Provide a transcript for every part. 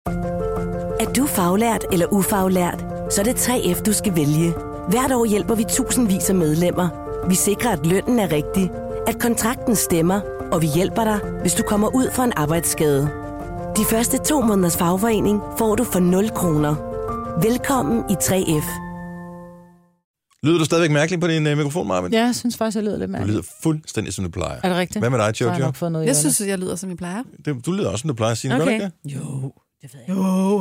Er du faglært eller ufaglært, så er det 3F, du skal vælge. Hvert år hjælper vi tusindvis af medlemmer. Vi sikrer, at lønnen er rigtig, at kontrakten stemmer, og vi hjælper dig, hvis du kommer ud for en arbejdsskade. De første 2 måneders fagforening får du for 0 kroner. Velkommen i 3F. Lyder du stadigvæk mærkeligt på din mikrofon, Marvin? Ja, jeg synes faktisk, jeg lyder lidt mærkeligt. Du lyder fuldstændig, som du plejer. Er det rigtigt? Hvad med dig, Jojo? Jeg synes, jeg lyder, som jeg plejer. Du lyder også, som du plejer, Signe. Okay. Gør du ikke det? Jo, det ved jeg.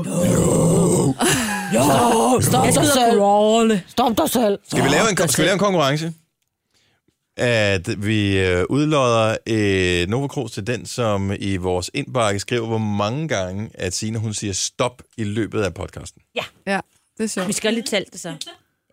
Jo. Stop dig selv. Stop dig selv. Skal vi lave en konkurrence? At vi udlodder Nova Cruz til den, som i vores indbakke skriver, hvor mange gange, at Signe, hun siger stop i løbet af podcasten. Ja, det er sjovt. Vi skal lige tælle det så.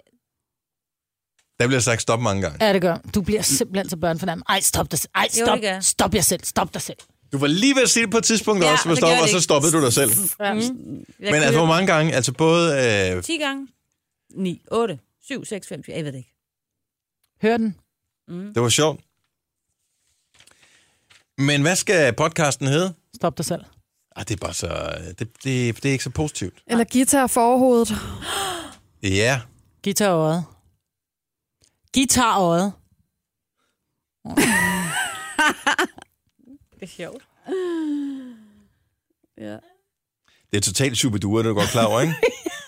Der bliver sagt stop mange gange. Ja, det gør. Du bliver simpelthen så børnefornærmet. Ej, stop dig selv. Ej, stop. Stop jer selv. Stop dig selv. Du var lige ved at sige det på et tidspunkt også, og så stoppede du dig selv. Ja. Men altså, hvor mange gange? Altså både... 10 gange. 9, 8, 7, 6, 5, 4. Jeg ved det ikke. Hør den. Det var sjovt. Men hvad skal podcasten hedde? Stop dig selv. Det er bare så... Det er ikke så positivt. Eller guitar forhovedet. Ja. Guitar-øjet. Guitar-øjet. Det er sjovt. Ja. Det er totalt superdure, det er du godt klar over, ikke?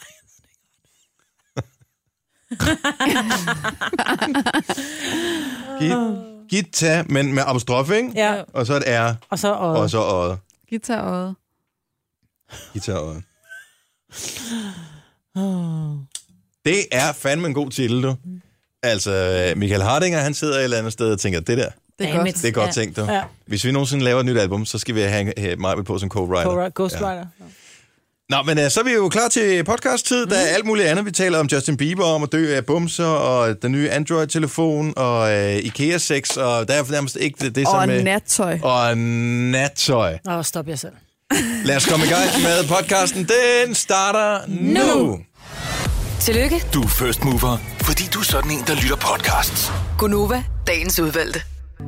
Guitar, men med apostrof, ikke? Ja. Og så et R. Og så øjet. Og så øjet. Guitar-øjet. Guitar-øjet. Det er fandme en god titel, du. Altså, Michael Hardinger, han sidder et eller andet sted og tænker, det der, Det er godt. det er godt tænkt, du. Ja. Hvis vi nogensinde laver et nyt album, så skal vi have mig på som co-writer. Ghostwriter. Ja. Nå, men så er vi jo klar til podcast-tid. Der er alt muligt andet. Vi taler om Justin Bieber, om at dø af bumser, og den nye Android-telefon, og IKEA-sex, og der er nærmest ikke det som... Og nattøj. Og nattøj. Stop jer selv. Lad os komme i gang med podcasten. Den starter nu. Tillykke, Du er first mover, fordi du er sådan en, der lytter podcasts. Gunova, dagens udvalgte.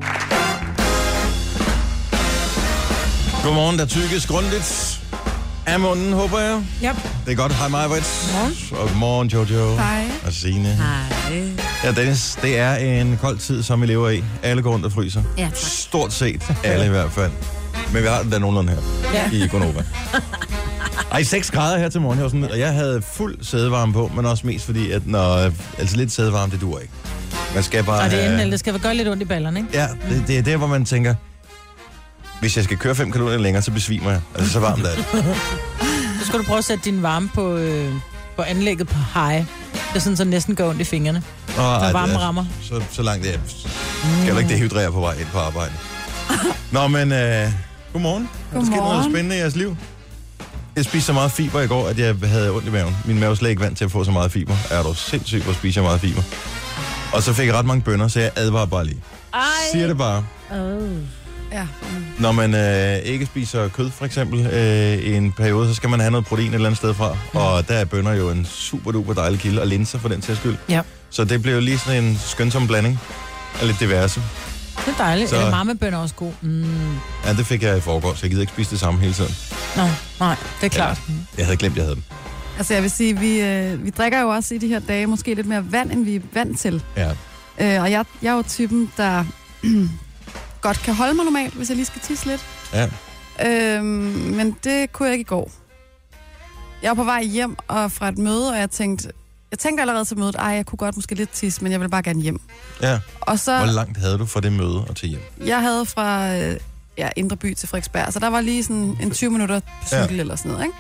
Godmorgen, der tykkes grundigt af munden, håber jeg. Yep. Det er godt. Hej, Majbrit. Og godmorgen, Jojo. Hej. Og Signe. Hej. Ja, Dennis, det er en kold tid, som vi lever i. Alle går rundt og fryser. Ja, tak. Stort set alle i hvert fald. Men vi har den der nogenlunde her i Gonova. Ej, 6 grader her til morgen. Jeg havde fuld sædevarme på, men også mest fordi, at altså lidt sædevarme, det duer ikke. Man skal bare... Og det er det skal gøre lidt ondt i ballerne, ikke? Ja, det er der, hvor man tænker, hvis jeg skal køre 5 km længere, så besvimer jeg. Altså, så varmt er det. Så skal du prøve at sætte din varme på anlægget på high. Det er sådan, så næsten går ondt i fingrene. Når varmen rammer. Så langt det er. Skal du ikke dehydrere på vej ind på arbejde? Nå, men godmorgen. Der sker noget spændende i jeres liv. Jeg spiste så meget fiber i går, at jeg havde ondt i maven. Min mave er slet ikke vant til at få så meget fiber. Er du sindssygt, hvor spiser jeg meget fiber? Og så fik jeg ret mange bønner, så jeg advarer bare lige. Siger det bare. Ja. Når man ikke spiser kød, for eksempel, i en periode, så skal man have noget protein et eller andet sted fra. Og der er bønner jo en super duper dejlig kilde, og linser for den til skyld. Ja. Så det blev lige sådan en skønsom blanding af lidt diverse. Det er dejligt. Så... Eller marmebønner også god. Ja, det fik jeg i forgårs, så jeg gider ikke spise det samme hele tiden. Nej, det er klart. Ja, jeg havde glemt, jeg havde dem. Altså, jeg vil sige, vi drikker jo også i de her dage måske lidt mere vand, end vi er vant til. Ja. Og jeg er jo typen, der godt kan holde mig normalt, hvis jeg lige skal tisse lidt. Ja. Men det kunne jeg ikke i går. Jeg var på vej hjem og fra et møde, og jeg tænkte allerede til mødet, jeg kunne godt måske lidt tisse, men jeg vil bare gerne hjem. Ja. Og så, hvor langt havde du fra det møde og til hjem? Jeg havde fra Indre By til Frederiksberg, så der var lige sådan en 20 minutter på cykel eller sådan noget, ikke?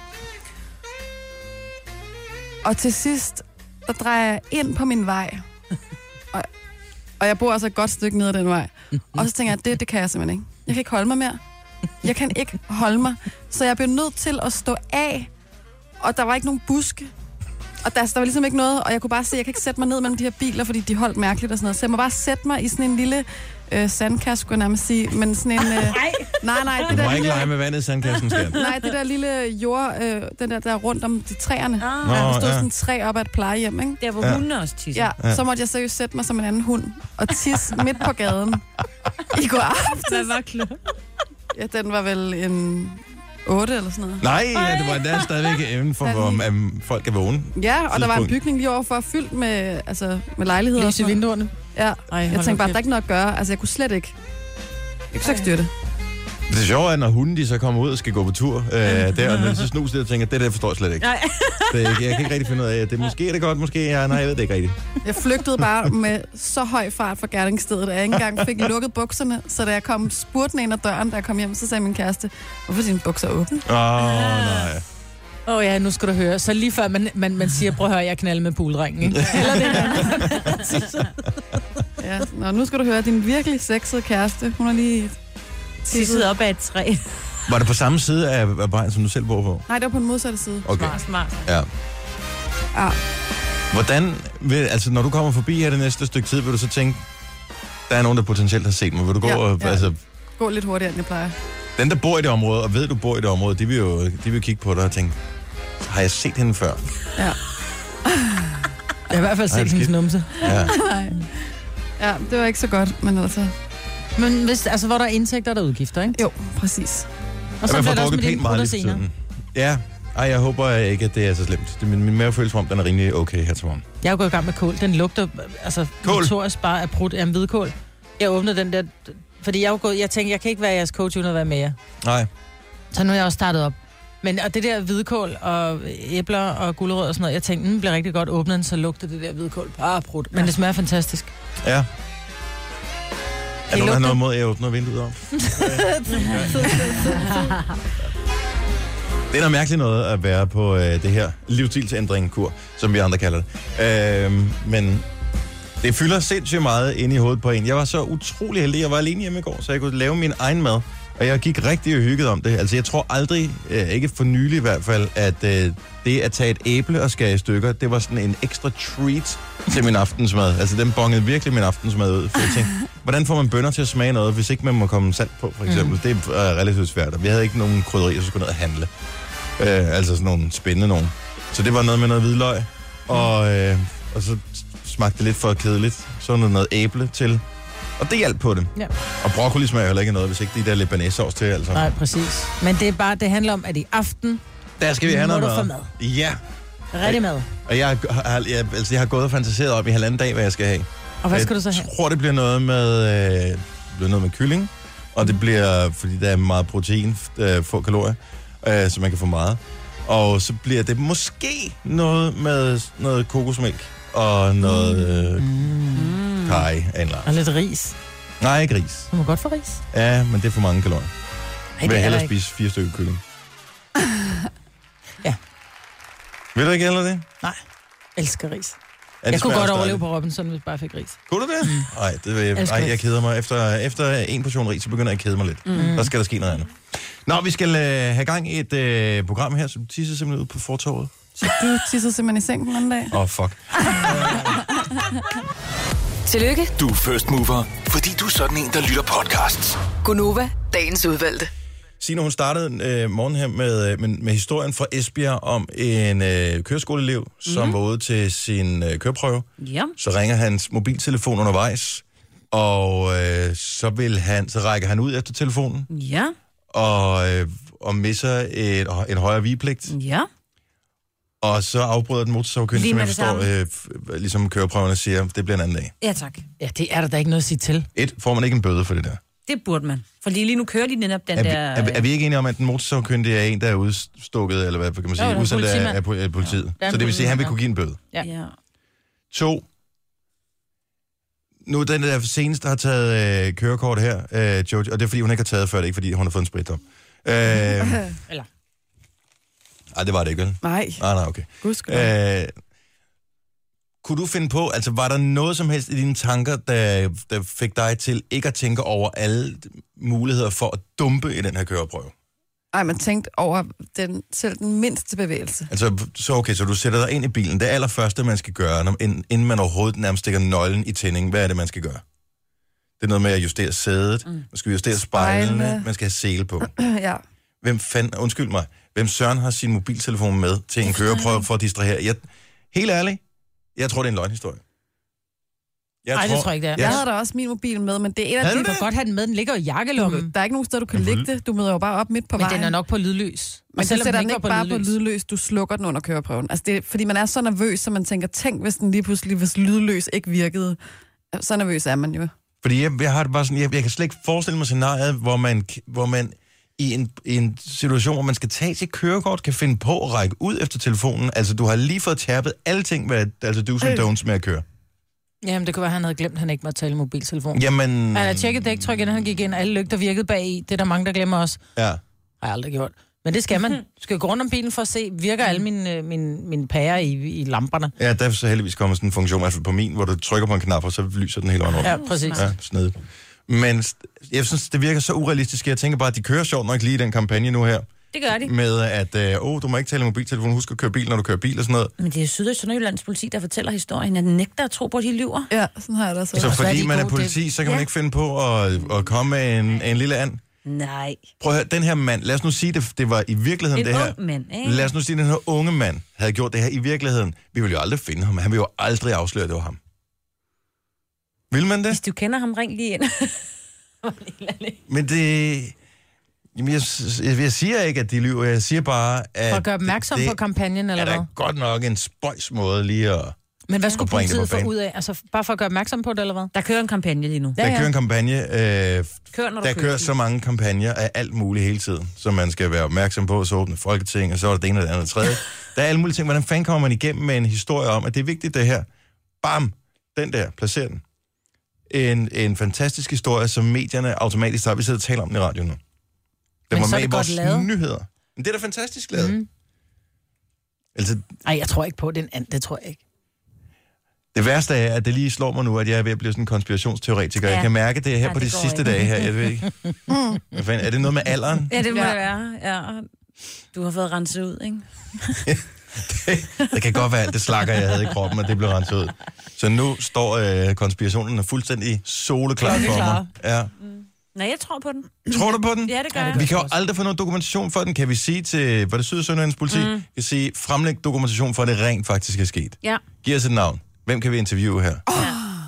Og til sidst, der drejer jeg ind på min vej. Og jeg bor altså et godt stykke ned ad den vej. Og så tænker jeg, det kan jeg simpelthen ikke. Jeg kan ikke holde mig mere. Jeg kan ikke holde mig. Så jeg blev nødt til at stå af. Og der var ikke nogen buske. Og der var ligesom ikke noget. Og jeg kunne bare se, at jeg kan ikke sætte mig ned mellem de her biler, fordi de holdt mærkeligt og sådan noget. Så jeg må bare sætte mig i sådan en lille sandkasse, skulle jeg nærmest sige. Men sådan en... nej, det der... Du må ikke lege med vandet i sandkassen, skal. Nej, det der lille jord, den der rundt om de træerne. Der stod sådan en træ op ad et plejehjem, ikke? Der hvor hunden også tisser. Ja, så måtte jeg seriøst sætte mig som en anden hund og tisse midt på gaden i går aftes. Hvad var klokken? Ja, den var vel en 8 eller sådan noget. Nej, ja, det var der stadigvæk inden for, hvor folk er vågne. Ja, og der var en bygning lige overfor, fyldt med, med lejligheder. Lys i vinduerne. Ja, jeg tænkte bare, der er ikke noget at gøre. Altså, jeg kunne slet ikke. Jeg kunne ikke styre det. Det er sjovt, at når hunden de så kommer ud og skal gå på tur, der, og når de så snuser det, og tænker, det der forstår jeg slet ikke. Jeg kan ikke rigtig finde ud af, at det måske er det godt, måske er nej, jeg ved det ikke rigtigt. Jeg flygtede bare med så høj fart fra gerningsstedet, at jeg ikke engang fik lukket bukserne, så da jeg kom spurtende ind ad døren, da jeg kom hjem, så sagde min kæreste, hvorfor er dine bukser åbne? Nej. Ja, nu skal du høre. Så lige før man siger, prøv at høre, jeg knalder med poolringen, ikke? Eller det Ja, nu skal du høre, din virkelig sexede kæreste, hun er lige tisset op af et træ. Var det på samme side af vejen, som du selv bor på? Nej, det var på den modsatte side. Okay. Smart. Ja. Ja. Hvordan, når du kommer forbi her det næste stykke tid, vil du så tænke, der er nogen, der potentielt har set mig. Vil du gå gå lidt hurtigere, end jeg plejer. Den, der bor i det område, og ved, du bor i det område, de vil kigge på dig og tænke, har jeg set hende før? Ja. Jeg har i hvert fald set hendes numse. Ja. Nej. Ja, det var ikke så godt, men altså... Men hvis, hvor der er indtægter, der er udgifter, ikke? Jo, præcis. Og så bliver der også med dine prutter senere. Ja, jeg håber ikke, at det er så slemt. Min mave føles som om, den er rimelig okay her til morgen. Jeg er jo gået i gang med kål. Den lugter, notorisk bare af prut af hvidkål. Jeg åbnede den der, fordi jeg tænkte, jeg kan ikke være jeres coach uden at være med jer. Nej. Så nu er jeg også startet op. Og det der hvidkål og æbler og gulerødder og sådan noget, jeg tænkte, den bliver rigtig godt åbnet, så lugter det der hvidkål bare prut. Men det smager fantastisk. Ja. Er nogen, der har noget imod, at jeg åbner vinduet op? Det er noget mærkeligt noget at være på det her livsstilsændring-kur, som vi andre kalder det. Men det fylder sindssygt meget inde i hovedet på en. Jeg var så utrolig heldig. Jeg var alene hjemme i går, så jeg kunne lave min egen mad. Og jeg gik rigtig hygget om det. Altså, jeg tror aldrig, ikke for nylig i hvert fald, at det at tage et æble og skære i stykker, det var sådan en ekstra treat til min aftensmad. Altså, den bongede virkelig min aftensmad ud. For jeg tænkte, hvordan får man bønner til at smage noget, hvis ikke man må komme salt på, for eksempel? Det er relativt svært. Og vi havde ikke nogen krydderier, så skulle ned og handle. Altså sådan nogle spændende nogen. Så det var noget med noget hvidløg. Og så smagte det lidt for kedeligt. Så noget æble til. Og det hjalp på det. Ja. Og broccoli smager heller ikke noget, hvis ikke de der lidt banæssauce til, altså. Nej, præcis. Men det handler om, at i aften... Der skal vi have noget mad. Ja. Rigtig mad. Og jeg har gået og fantaseret op i 1,5 dag, hvad jeg skal have. Og hvad skal du så have? Jeg tror, det bliver noget med kylling. Og det bliver, fordi der er meget protein, få kalorier, så man kan få meget. Og så bliver det måske noget med noget kokosmælk og noget kaj af en lars. Og lidt ris. Nej, ikke ris. Du må godt få ris. Ja, men det er for mange kalorier. Jeg vil hellere spise 4 stykker kylling. Ja. Vil du ikke heller det? Nej, elsker ris. Jeg kunne godt overleve på Robinson, hvis jeg bare fik ris. Kunne du det? Nej, det vil jeg keder mig. Efter en portion ris, så begynder jeg at kede mig lidt. Der skal der ske noget andet. Nå, vi skal have gang i et program her, som tisser simpelthen ud på fortovet. Så du tisser simpelthen i sengen den anden dag? Fuck. Tillykke. Du er first mover, fordi du er sådan en, der lytter podcasts. Gunova, dagens udvalgte. Signe, hun startede morgen her med historien fra Esbjerg om en køreskoleelev, som var ude til sin køreprøve. Ja. Så ringer hans mobiltelefon undervejs, og så rækker han ud efter telefonen. Ja. Og misser en højere vigepligt. Ja. Og så afbryder den motorsavkyndige, som jeg forstår, ligesom køreprøverne siger, det bliver en anden dag. Ja, tak. Ja, det er der ikke noget at sige til. Får man ikke en bøde for det der? Det burde man. For lige nu kører de netop den der... Er vi ikke enige om, at den motorsavkyndige er en, der er udstukket, eller hvad kan man sige, udsendt af politiet? Ja. Så det vil sige, at han vil kunne give en bøde? Ja. 2. Nu den der seneste har taget kørekort her, Jojo, og det er fordi, hun ikke har taget før, det er ikke fordi, hun har fået en spritdom. Eller... Ej, det var det ikke, vel? Nej. Okay. Kunne du finde på, altså var der noget som helst i dine tanker, der fik dig til ikke at tænke over alle muligheder for at dumpe i den her køreprøve? Nej, man tænkte over selv den mindste bevægelse. Altså, så du sætter dig ind i bilen. Det allerførste, man skal gøre, inden man overhovedet nærmest stikker nøglen i tændingen, hvad er det, man skal gøre? Det er noget med at justere sædet, man skal justere spejlene, man skal have sele på. Ja. Hvem søren har sin mobiltelefon med til en køreprøve for at distrahere? Helt ærligt, jeg tror, det er en løgnhistorie. Nej, det tror jeg ikke, det er. Jeg havde da også min mobil med, men det er en af Du de... kan godt have den med, den ligger i jakkelommen. Der er ikke nogen steder, du kan lægge det. Du møder jo bare op midt på Men vejen. den er nok på lydlys. Men du sætter den ikke bare på lydløs, du slukker den under køreprøven. Altså det er, fordi man er så nervøs, så man tænker, tænk hvis den lige pludselig, hvis lydløs ikke virkede. Så nervøs er man jo. Fordi jeg har det bare sådan, jeg kan slet ikke forestille mig scenariet, hvor man i en situation, hvor man skal tage sit kørekort, kan finde på at række ud efter telefonen. Altså, du har lige fået tærpet alle ting, altså do's and don'ts med at køre. Jamen, det kunne være, at han havde glemt, at han ikke måtte tale mobiltelefon. Jamen... Han havde tjekket dæktryk, inden han gik ind, alle lygter virkede bagi. Det er der mange, der glemmer også. Ja. Har jeg aldrig gjort. Men det skal man. Du skal gå rundt om bilen for at se, virker alle mine pærer i lamperne. Ja, der er så heldigvis kommet sådan en funktion, altså på min, hvor du trykker på en knap, og så lyser den hele vejen rundt. Ja, præcis. Ja, snedigt. Men jeg synes, det virker så urealistisk. Jeg tænker bare, at de kører sjovt nok lige i den kampagne nu her. Det gør de. Med at, du må ikke tale i mobiltelefon, husk at køre bil, når du kører bil og sådan noget. Men det er Syd- og Sønderjyllands politi, der fortæller historien. Jeg nægter at tro på, at de lyver. Ja, sådan har jeg det også. Så fordi de man er gode, politi, så kan man ikke finde på at komme med en lille and. Nej. Prøv at høre, den her mand, lad os nu sige, det var i virkeligheden En det her. ung mand, ikke? Lad os nu sige, den her unge mand havde gjort det her i virkeligheden. Vi ville jo aldrig finde ham. Han ville jo aldrig afsløre, at det var ham. Vil man det? Hvis du kender ham, ring lige ind. Men det... Jamen, jeg siger ikke, at de lyver. Jeg siger bare, at... For at gøre opmærksom på kampagnen, eller hvad? Det er godt nok en spøjs måde lige at... Men hvad skulle at bringe det politiet på få banen. ud af? Altså, bare for at gøre opmærksom på det, eller hvad? Der kører en kampagne lige nu. Der kører en kampagne. Kør, når du Der kører så mange kampagner af alt muligt hele tiden, som man skal være opmærksom på. Så åbner Folketing, og så er der det ene og det andet og tredje. Der er alle mulige ting. Hvordan fanden kommer man igennem med en historie om, at det er vigtigt det her? Bam! Den der, placer den. En fantastisk historie, som medierne automatisk har. Vi sidder og taler om den i radioen nu. Den Men var så er med i det vores godt lavet. nyheder. Men det er da fantastisk lavet. Mm. Altså, Ej, jeg tror ikke på den and, det tror jeg ikke. det værste er, at det lige slår mig nu, at jeg er ved at blive sådan en konspirationsteoretiker. Ja. Jeg kan mærke det her Ja, på de det går sidste ikke. dage her. Jeg ved ikke. Hvad fanden, er det noget med alderen? Ja, det må det være. Ja. Du har fået renset ud, ikke? Det kan godt være alt det slakker, jeg havde i kroppen, at det blev renset ud. Så nu står konspirationen fuldstændig soleklar for mig. Ja. Nej, jeg tror på den. Tror du på den? Ja, det gør jeg. Vi kan jo aldrig få noget dokumentation for den. Kan vi sige til, var det Syd- og Sønderjyllands politi, kan sige, fremlæg dokumentation for, at det rent faktisk er sket. Ja. Giv os et navn. Hvem kan vi interviewe her? Det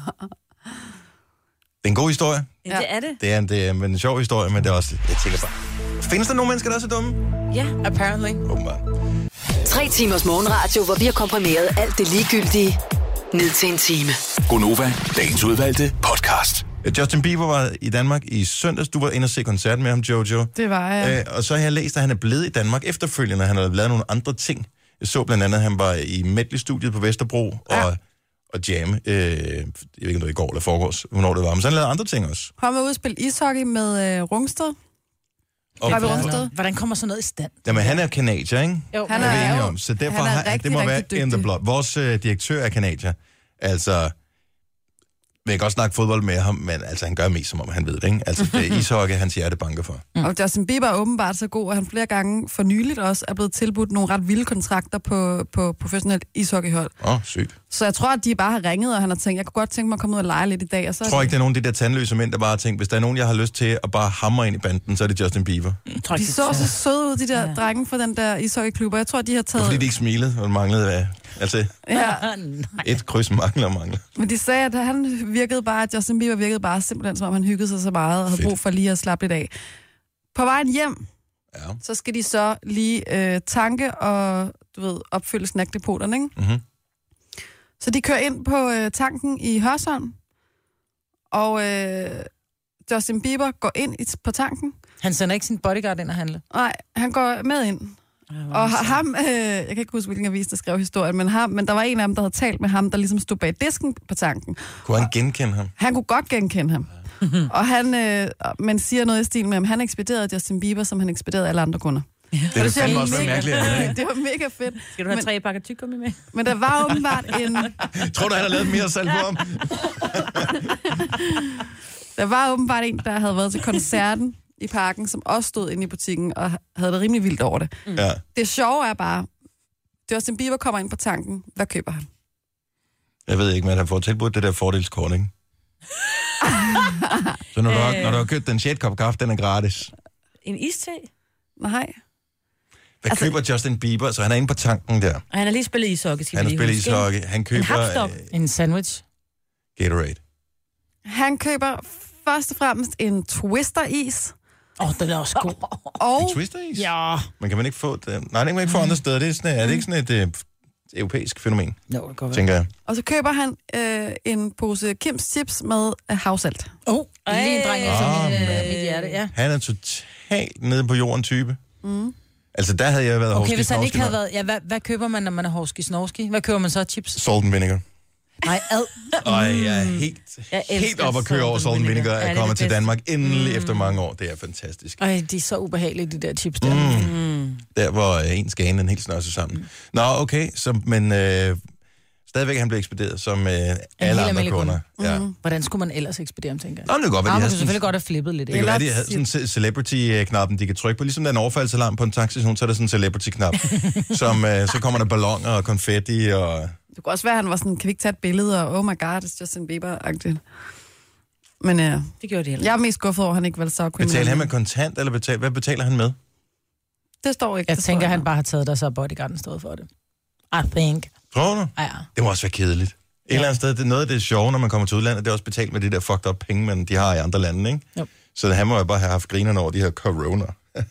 er en god historie. Ja, det er det. Det er en sjov historie, men det er også, jeg tænker bare, findes der nogle mennesker, der er så dumme? Ja. Apparently. Åbenbart. 3 timers morgenradio, hvor vi har komprimeret alt det ligegyldige ned til en time. Gonova, dagens udvalgte podcast. Justin Bieber var i Danmark i søndags. Du var inde og se koncert med ham, Jojo. Det var jeg. Og så har jeg læst, at han er blevet i Danmark efterfølgende. Han har lavet nogle andre ting. Jeg så blandt andet, at han var i Medley-studiet på Vesterbro og jamme. Jeg ved ikke, om det var i går eller forgårs, hvornår det var. Men så han lavede andre ting også. Kom ud og spille ishockey med Rungsted. Var vi Rungsted? Hvordan kommer sådan noget i stand? Jamen, han er kanadier, ikke? Jo. Han Det er vi er enige jo- om. Så derfor han er rigtig, det må være rigtig in the dygtig. blood. Vores direktør er kanadier. Altså, vi kan godt snakke fodbold med ham, men altså, han gør mest, som om han ved det, ikke? Altså, det er ishockey, hans hjerte banker for. Og Justin Bieber er åbenbart så god, at han flere gange for nyligt også er blevet tilbudt nogle ret vilde kontrakter på professionelt ishockeyhold. Sygt. Så jeg tror, at de bare har ringet, og han har tænkt, jeg kunne godt tænke mig at komme ud og lege lidt i dag. Og så Jeg tror ikke, der er nogen af de der tandløse mænd, der bare har tænkt, hvis der er nogen, jeg har lyst til at bare hamre ind i banden, så er det Justin Bieber. de så så søde ud, de der drenge fra den der ishockeyklub, og jeg tror, de har Det var taget... fordi, de ikke smilede, og manglede altså Ja, et kryds mangler. men de sagde, at han virkede bare, at Justin Bieber virkede bare simpelthen, som om han hyggede sig så meget, og havde Fedt. brug for lige at slappe lidt af. På vejen hjem, Ja. så skal de så lige tanke og, opfylde snackdepoterne, ikke? Mm-hmm. Så de kører ind på tanken i Hørsholm, og Justin Bieber går ind på tanken. Han sender ikke sin bodyguard ind og handle. Nej, han går med ind. Og ham, jeg kan ikke huske, hvilken avis, der skrev historien, men der var en af dem, der havde talt med ham, der ligesom stod bag disken på tanken. Kunne han genkende ham? Han kunne godt genkende ham. Og han, men siger noget i stil med, at han ekspederede Justin Bieber, som han ekspederede alle andre kunder. Det er synes jeg fandme er også mega mærkeligt. Ikke? Det var mega fedt. Skal du have 3 pakker tyggegummi med? Men der var åbenbart Tror du, han har lavet mere salg på ham? der var åbenbart en, der havde været til koncerten i parken, som også stod inde i butikken og havde det rimelig vildt over det. Ja. Det sjove er bare, Justin Bieber kommer ind på tanken. Hvad køber han? Jeg ved ikke, men han får tilbudt det der fordelskort, ikke? Så når du har købt den 6 kop kaffe, den er gratis. En iste? Nej. Hvad køber Justin Bieber? Så han er inde på tanken der. Og han har lige spillet ishockey, skal Han vi har lige spillet huske, ikke? ishockey. Han køber hapstok. En sandwich. Gatorade. Han køber først og fremmest en Twister-is. Den er også god. Og En twister-is? Ja. Men kan man ikke få det? Nej, det kan man ikke få andre steder. Det er, sådan, er det ikke sådan et europæisk fænomen, Jo, det går vel. tænker jeg. Og så køber han en pose Kims chips med havsalt. Lige en dreng efter mit hjerte, ja. Han er totalt nede på jorden type. Altså, der havde jeg været Okay, hvis han hovski-snovski ikke havde nok. været... Ja, hvad køber man, når man er hovski-snovski? Hvad køber man så? Chips? Salt and vinegar. Nej, ad. Og jeg er Jeg helt elsker op at køre over salt and vinegar. Ja, Jeg det er kommer det til bedste. Danmark endelig efter mange år. Det er fantastisk. Ej, de er så ubehagelige, de der chips der. Der, hvor en skal ane en helt snørse sammen. Nå, okay, men stadigvæk han blev ekspederet som alle andre almindelig kunder. Ja. Hvordan skulle man ellers ekspedere dem, tænker jeg? Nå, men det kan godt være, Man de kunne havde selvfølgelig godt have flippet lidt. det kan Ikke? være, de havde sådan en celebrity-knappen, de kan trykke på. Ligesom der er en overfaldsalarm på en taxistation, så er der sådan en celebrity-knap, som så kommer der balloner og konfetti og... Det kunne også være, at han var sådan, kan vi ikke tage et billede, og oh my god, it's Justin Bieber-agtigt. Men Det gjorde de heller. jeg er mest skuffet over, at han ikke valgte Sour Cream. Betaler han med kontant, eller hvad betaler han med? Det står ikke. Jeg det tænker, tror han bare har taget der, så bodyguarden stået for det. I think. Tror du? Ja. Det må også være kedeligt. Et eller andet sted, det er noget af det sjove, når man kommer til udlandet, det er også betalt med de der fucked up penge, men de har i andre lande, ikke? Jo. Så han må jo bare have haft grinerne over de her corona. Det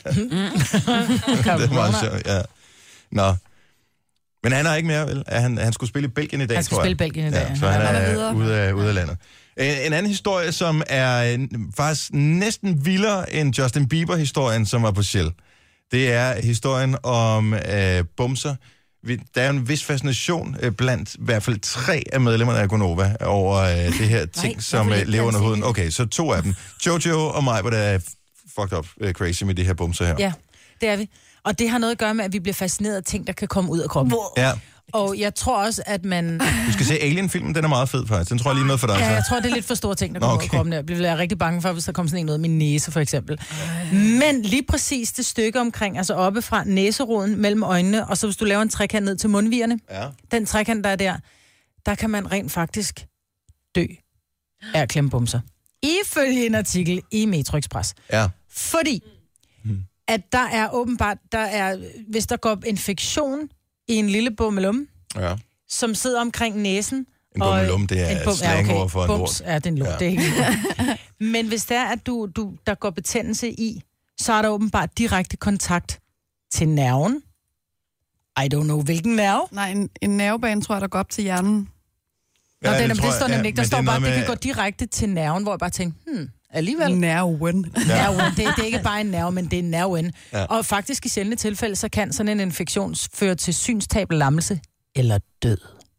er meget sjovt, ja. Nå. Men han er ikke mere, vel? Han skulle spille i Belgien i dag, Han skal tror jeg. spille Belgien i dag. Ja, så han Han er er videre. ude af landet. En anden historie, som er faktisk næsten vildere end Justin Bieber-historien, som var på Shell. Det er historien om bumser. Der er en vis fascination blandt i hvert fald 3 af medlemmerne af Gonova over det her ting, som hvorfor ikke lever under blandt huden. Okay, så 2 af dem. Jojo og mig, hvor der er fucked up crazy med de her bumser her. Ja, det er vi. Og det har noget at gøre med, at vi bliver fascineret af ting, der kan komme ud af kroppen. Ja. Og jeg tror også, at man... Du skal se Alien-filmen, den er meget fed faktisk. Den tror jeg lige noget for dig. Ja, så. jeg tror, det er lidt for store ting, der kommer ud af Okay. kroppen. Jeg bliver rigtig bange for, hvis der kommer sådan en ud af min næse, for eksempel. Men lige præcis det stykke omkring, altså oppe fra næseroden mellem øjnene, og så hvis du laver en trekant ned til mundvigerne, Ja. den trekant, der er der kan man rent faktisk dø af at klemme bumser. Ifølge en artikel i Metro Express. Ja. Fordi, at der er åbenbart, hvis der går infektion i en lille bummelum, Ja. som sidder omkring næsen. En bummelum, det er slangord for en Bums, lort. ja, det er en lort, Ja. det er ikke en lort. Men hvis det er, at der går betændelse i, så er der åbenbart direkte kontakt til nerven. I don't know, hvilken nerve. Nej, en nervebane, tror jeg, der går op til hjernen. Nå, det det tror jeg, står nemlig ikke. Der men står det er bare, at noget det kan med- gå direkte til nerven, hvor jeg bare tænker, alligevel. Nerven. Nerven. Det er ikke bare en nerve, men det er nerven. Ja. Og faktisk i sjældne tilfælde, så kan sådan en infektion føre til synstab, lammelse eller død.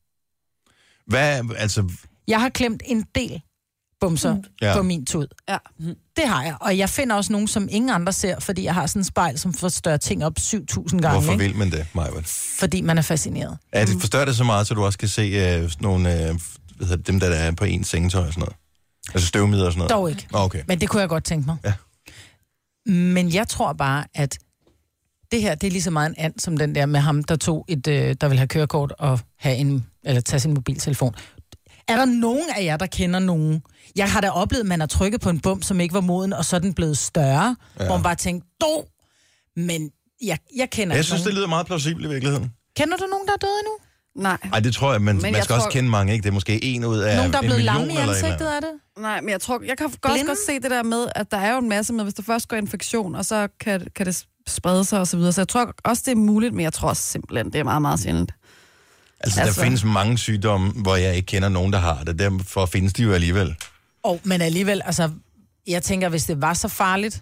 Hvad, altså... Jeg har klemt en del bumser Ja. på min tud. Ja. Det har jeg. Og jeg finder også nogen, som ingen andre ser, fordi jeg har sådan en spejl, som forstørrer ting op 7.000 gange. Hvorfor Ikke? vil man det, Majbert? Fordi man er fascineret. Er det forstørrer det så meget, så du også kan se sådan nogle, dem, der er på en sengetøj og sådan noget? Altså støvmider og sådan noget? Dog ikke. Okay. Men det kunne jeg godt tænke mig. Ja. Men jeg tror bare, at det her, det er lige så meget en and, som den der med ham, der tog der vil have kørekort og eller tage sin mobiltelefon. Er der nogen af jer, der kender nogen? Jeg har da oplevet, at man har trykket på en bum, som ikke var moden, og så er den blevet større. Ja. Hvor man bare tænkte, men jeg kender Jeg ikke synes, det nogen. lyder meget plausibelt i virkeligheden. Kender du nogen, der er døde endnu? Nej. Nej, det tror jeg, men man jeg skal også tror- kende mange, ikke? Det er måske en ud af Nogen, der er en blevet million lamme i eller et eller ansigtet andet. af det? Nej, men jeg tror, jeg kan også Blinde? godt se det der med, at der er jo en masse med, hvis der først går infektion, og så kan det sprede sig og så videre. Så jeg tror også, det er muligt, men jeg tror også simpelthen, det er meget, meget sjældent. Altså, der Altså- findes mange sygdomme, hvor jeg ikke kender nogen, der har det. Derfor findes de jo alligevel. Men alligevel, altså, jeg tænker, hvis det var så farligt,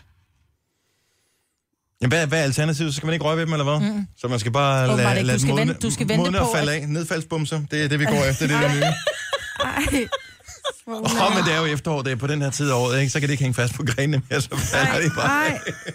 Jamen, hvad er alternativet? Så skal man ikke røre ved dem, eller hvad? Så man skal bare Åbenbart ikke. lade Du skal dem modne, vente- du skal vente modne på, og falde af. Nedfaldsbumser, det er det, vi går efter. Det er det nye. Ej. Men det er jo efterår, det er på den her tid af året, ikke? Så kan det ikke hænge fast på grenene mere, så falder de bare af. Ej.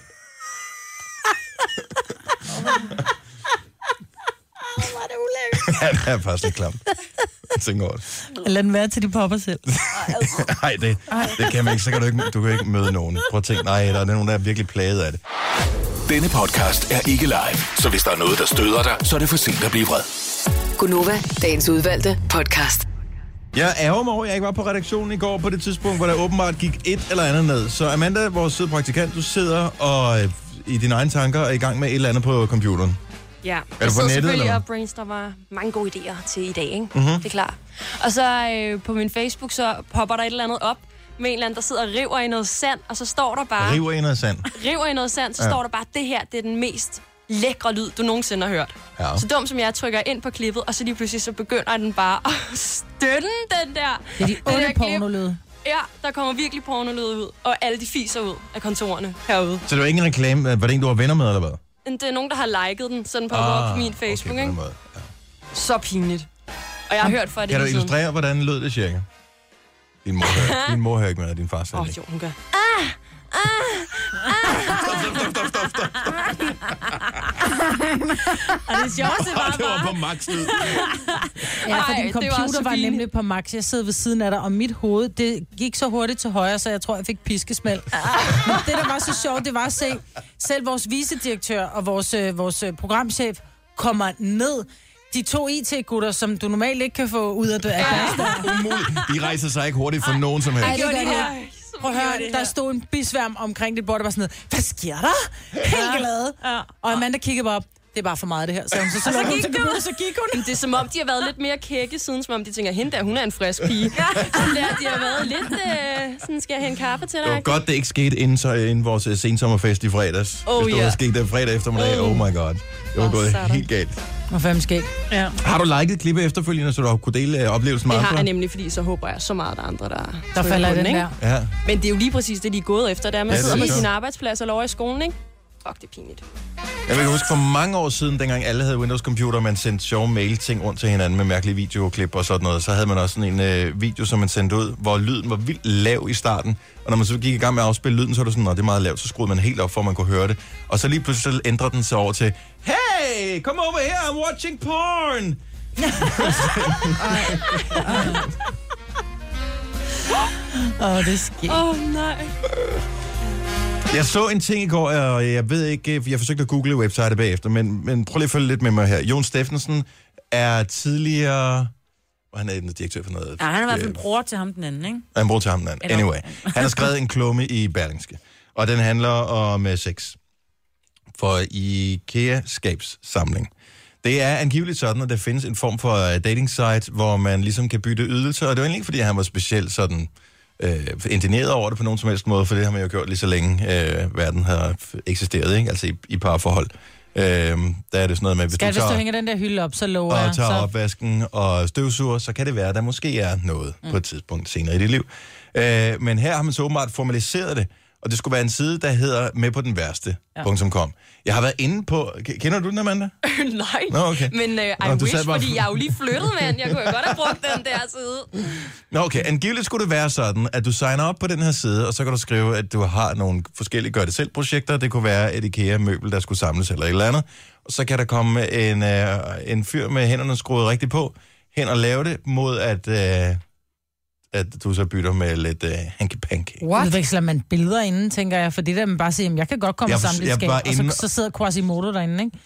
Ja, det er faktisk lidt klamt. Jeg tænker over det. lad den være til de popper selv. Nej, det kan man ikke. Så kan du kan ikke møde nogen. Prøv at tænke, nej, der er nogen, der er virkelig plaget af det. Denne podcast er ikke live, så hvis der er noget, der støder dig, så er det for sent at blive vred. Gunova, dagens udvalgte podcast. Jeg ærger mig over, at jeg ikke var på redaktionen i går på det tidspunkt, hvor der åbenbart gik et eller andet ned. Så Amanda, vores søde praktikant, du sidder og i dine egne tanker er i gang med et eller andet på computeren. Ja, på jeg sidder nettet, selvfølgelig eller og brainstormer mange gode idéer til i dag, ikke? Det er klart. Og så på min Facebook, så popper der et eller andet op, med en eller anden, der sidder og river i noget sand, og så står der bare... River i noget sand. Så står der bare, det her, det er den mest lækre lyd, du nogensinde har hørt. Ja. Så dum som jeg trykker ind på klippet, og så lige pludselig så begynder den bare at stønne den der. Det er de onde pornolyd. Ja, der kommer virkelig pornolyd ud, og alle de fiser ud af kontorerne herude. Så det var ikke en reklame. Var det en, du var venner med, eller hvad? Det er nogen, der har liket den, sådan på min Facebook, okay, ikke? Ja. Så pinligt. Og jeg har hørt fra det. Kan du illustrere, hvordan lød det cirka? Din mor hører ikke med, din far sagde jo, hun gør. Stop. Og det sjoveste var Det var på max lyd. Ja, for din computer var nemlig på max. Jeg sidder ved siden af dig, og mit hoved, det gik så hurtigt til højre, så jeg tror, jeg fik piskesmæld. Men det, der var så sjovt, det var at se, selv vores vicedirektør og vores programchef kommer ned. De 2 IT-gutter, som du normalt ikke kan få ud af deres dør. Umuligt. De rejser sig ikke hurtigt for nogen som helst. Ej, det gør de her. Prøv at høre, der stod en bisværm omkring det bord, der var sådan noget, hvad sker der? Helt glade. Og Amanda kiggede bare op, det er bare for meget det her. Så gik hun. Det er som om, de har været lidt mere kække siden, som om de tænker, hende der, hun er en frisk pige. Sådan der, de har været lidt, sådan skal jeg have en kaffe til dig. Det var godt, det ikke skete inden vores sensommerfest i fredags. Hvis det var sket der fredag eftermiddag, oh my god. Det var gået helt galt. Og 5 skæg. Ja. Har du liket klippet efterfølgende, så du har kunne dele oplevelsen med andre? Det har jeg nemlig, fordi så håber jeg så meget, der er andre, der falder i den der. Ja. Men det er jo lige præcis det, de er gået efter. Der man sidder på sin arbejdsplads og lover i skolen, ikke? Fuck, det er pinligt. Jeg vil huske for mange år siden, dengang alle havde Windows-computer, man sendte sjove mail-ting rundt til hinanden med mærkelige videoklip og sådan noget. Så havde man også sådan en video, som man sendte ud, hvor lyden var vildt lav i starten. Og når man så gik i gang med at afspille lyden, så var det sådan, når det er meget lavt, så skruede man helt op, for at man kunne høre det. Og så lige pludselig ændrede den sig over til, hey, come over here, I'm watching porn! Det er sket. Nej. Jeg så en ting i går, og jeg ved ikke, jeg forsøgte at google websitet bagefter, men prøv lige at følge lidt med mig her. Jon Steffensen er tidligere... Han er direktør for noget... Ja, han er i hvert fald bror til ham den anden, ikke? Han bror til ham den anden. Anyway. Han har skrevet en klumme i Berlingske, og den handler om sex. For IKEA-skabssamling. Det er angiveligt sådan, at der findes en form for dating site, hvor man ligesom kan bytte ydelser, og det var egentlig ikke, fordi han var specielt sådan... indigneret over det på nogen som helst måde, for det har man jo gjort lige så længe verden har eksisteret, ikke? Altså i parforhold. Der er det sådan noget med, hvis du hænger den der hylde op, så lover jeg. Og tager opvasken og støvsuger, så kan det være, at der måske er noget på et tidspunkt senere i dit liv. Men her har man så åbenbart formaliseret det, og det skulle være en side, der hedder med på den værste.com. Jeg har været inde på... Kender du den, Amanda? Nej, Nå, okay. Men wish, fordi jeg er jo lige flyttet, mand. Jeg kunne jo godt have brugt den der side. Nå, okay. Angiveligt skulle det være sådan, at du signer op på den her side, og så kan du skrive, at du har nogle forskellige gør-det-selv-projekter. Det kunne være et IKEA-møbel, der skulle samles eller et eller andet. Og så kan der komme en fyr med hænderne skruet rigtigt på, hen og lave det, mod at du så bytter med lidt hanky-panky. Udveksler man billeder inden, tænker jeg, for det der man bare siger, jeg kan godt komme og samle et skab, og så sidder Quasimodo derinde, ikke?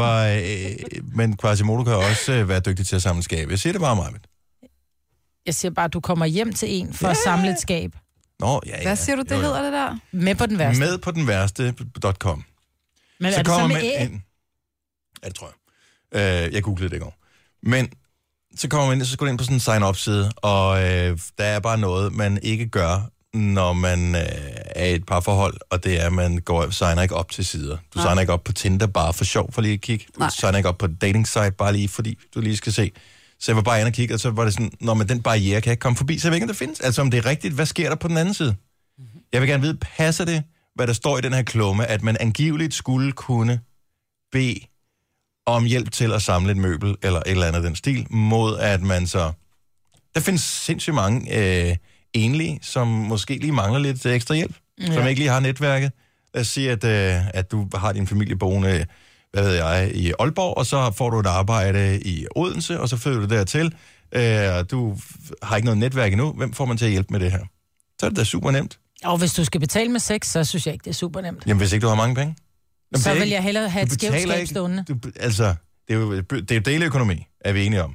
Men Quasimodo kan også være dygtig til at samle skab. Jeg siger det bare meget. Jeg siger bare, at du kommer hjem til en for at samle et skab. Nå, ja. Hvad siger du, det hedder det der? Med på den værste. Med på den værste.com. Men så er det så med æg? Ja, det tror jeg. Jeg googlede det i går. Men så kommer man ind, så skal du ind på sådan en sign-up-side, og der er bare noget, man ikke gør, når man er i et parforhold, og det er, at man signer ikke op til sider. Du signer ikke op på Tinder bare for sjov, for lige at kigge. Du signer ikke op på et dating-site, bare lige fordi du lige skal se. Så jeg var bare inde og kigge, og så var det sådan, når man den barriere kan jeg ikke komme forbi, så jeg ved ikke, om det findes. Altså om det er rigtigt, hvad sker der på den anden side? Jeg vil gerne vide, passer det, hvad der står i den her klumme, at man angiveligt skulle kunne bede om hjælp til at samle et møbel, eller et eller andet den stil, mod at man så... Der findes sindssygt mange enlige, som måske lige mangler lidt ekstra hjælp, som ikke lige har netværket. Lad os sige, at du har din familie boende, hvad ved jeg, i Aalborg, og så får du et arbejde i Odense, og så flytter du dertil, og du har ikke noget netværk endnu. Hvem får man til at hjælpe med det her? Så er det da super nemt. Og hvis du skal betale med sex, så synes jeg ikke, det er super nemt. Jamen, hvis ikke du har mange penge? Jamen, så vil jeg hellere have et skævt skab stående. Altså, det er jo deleøkonomi, er vi enige om.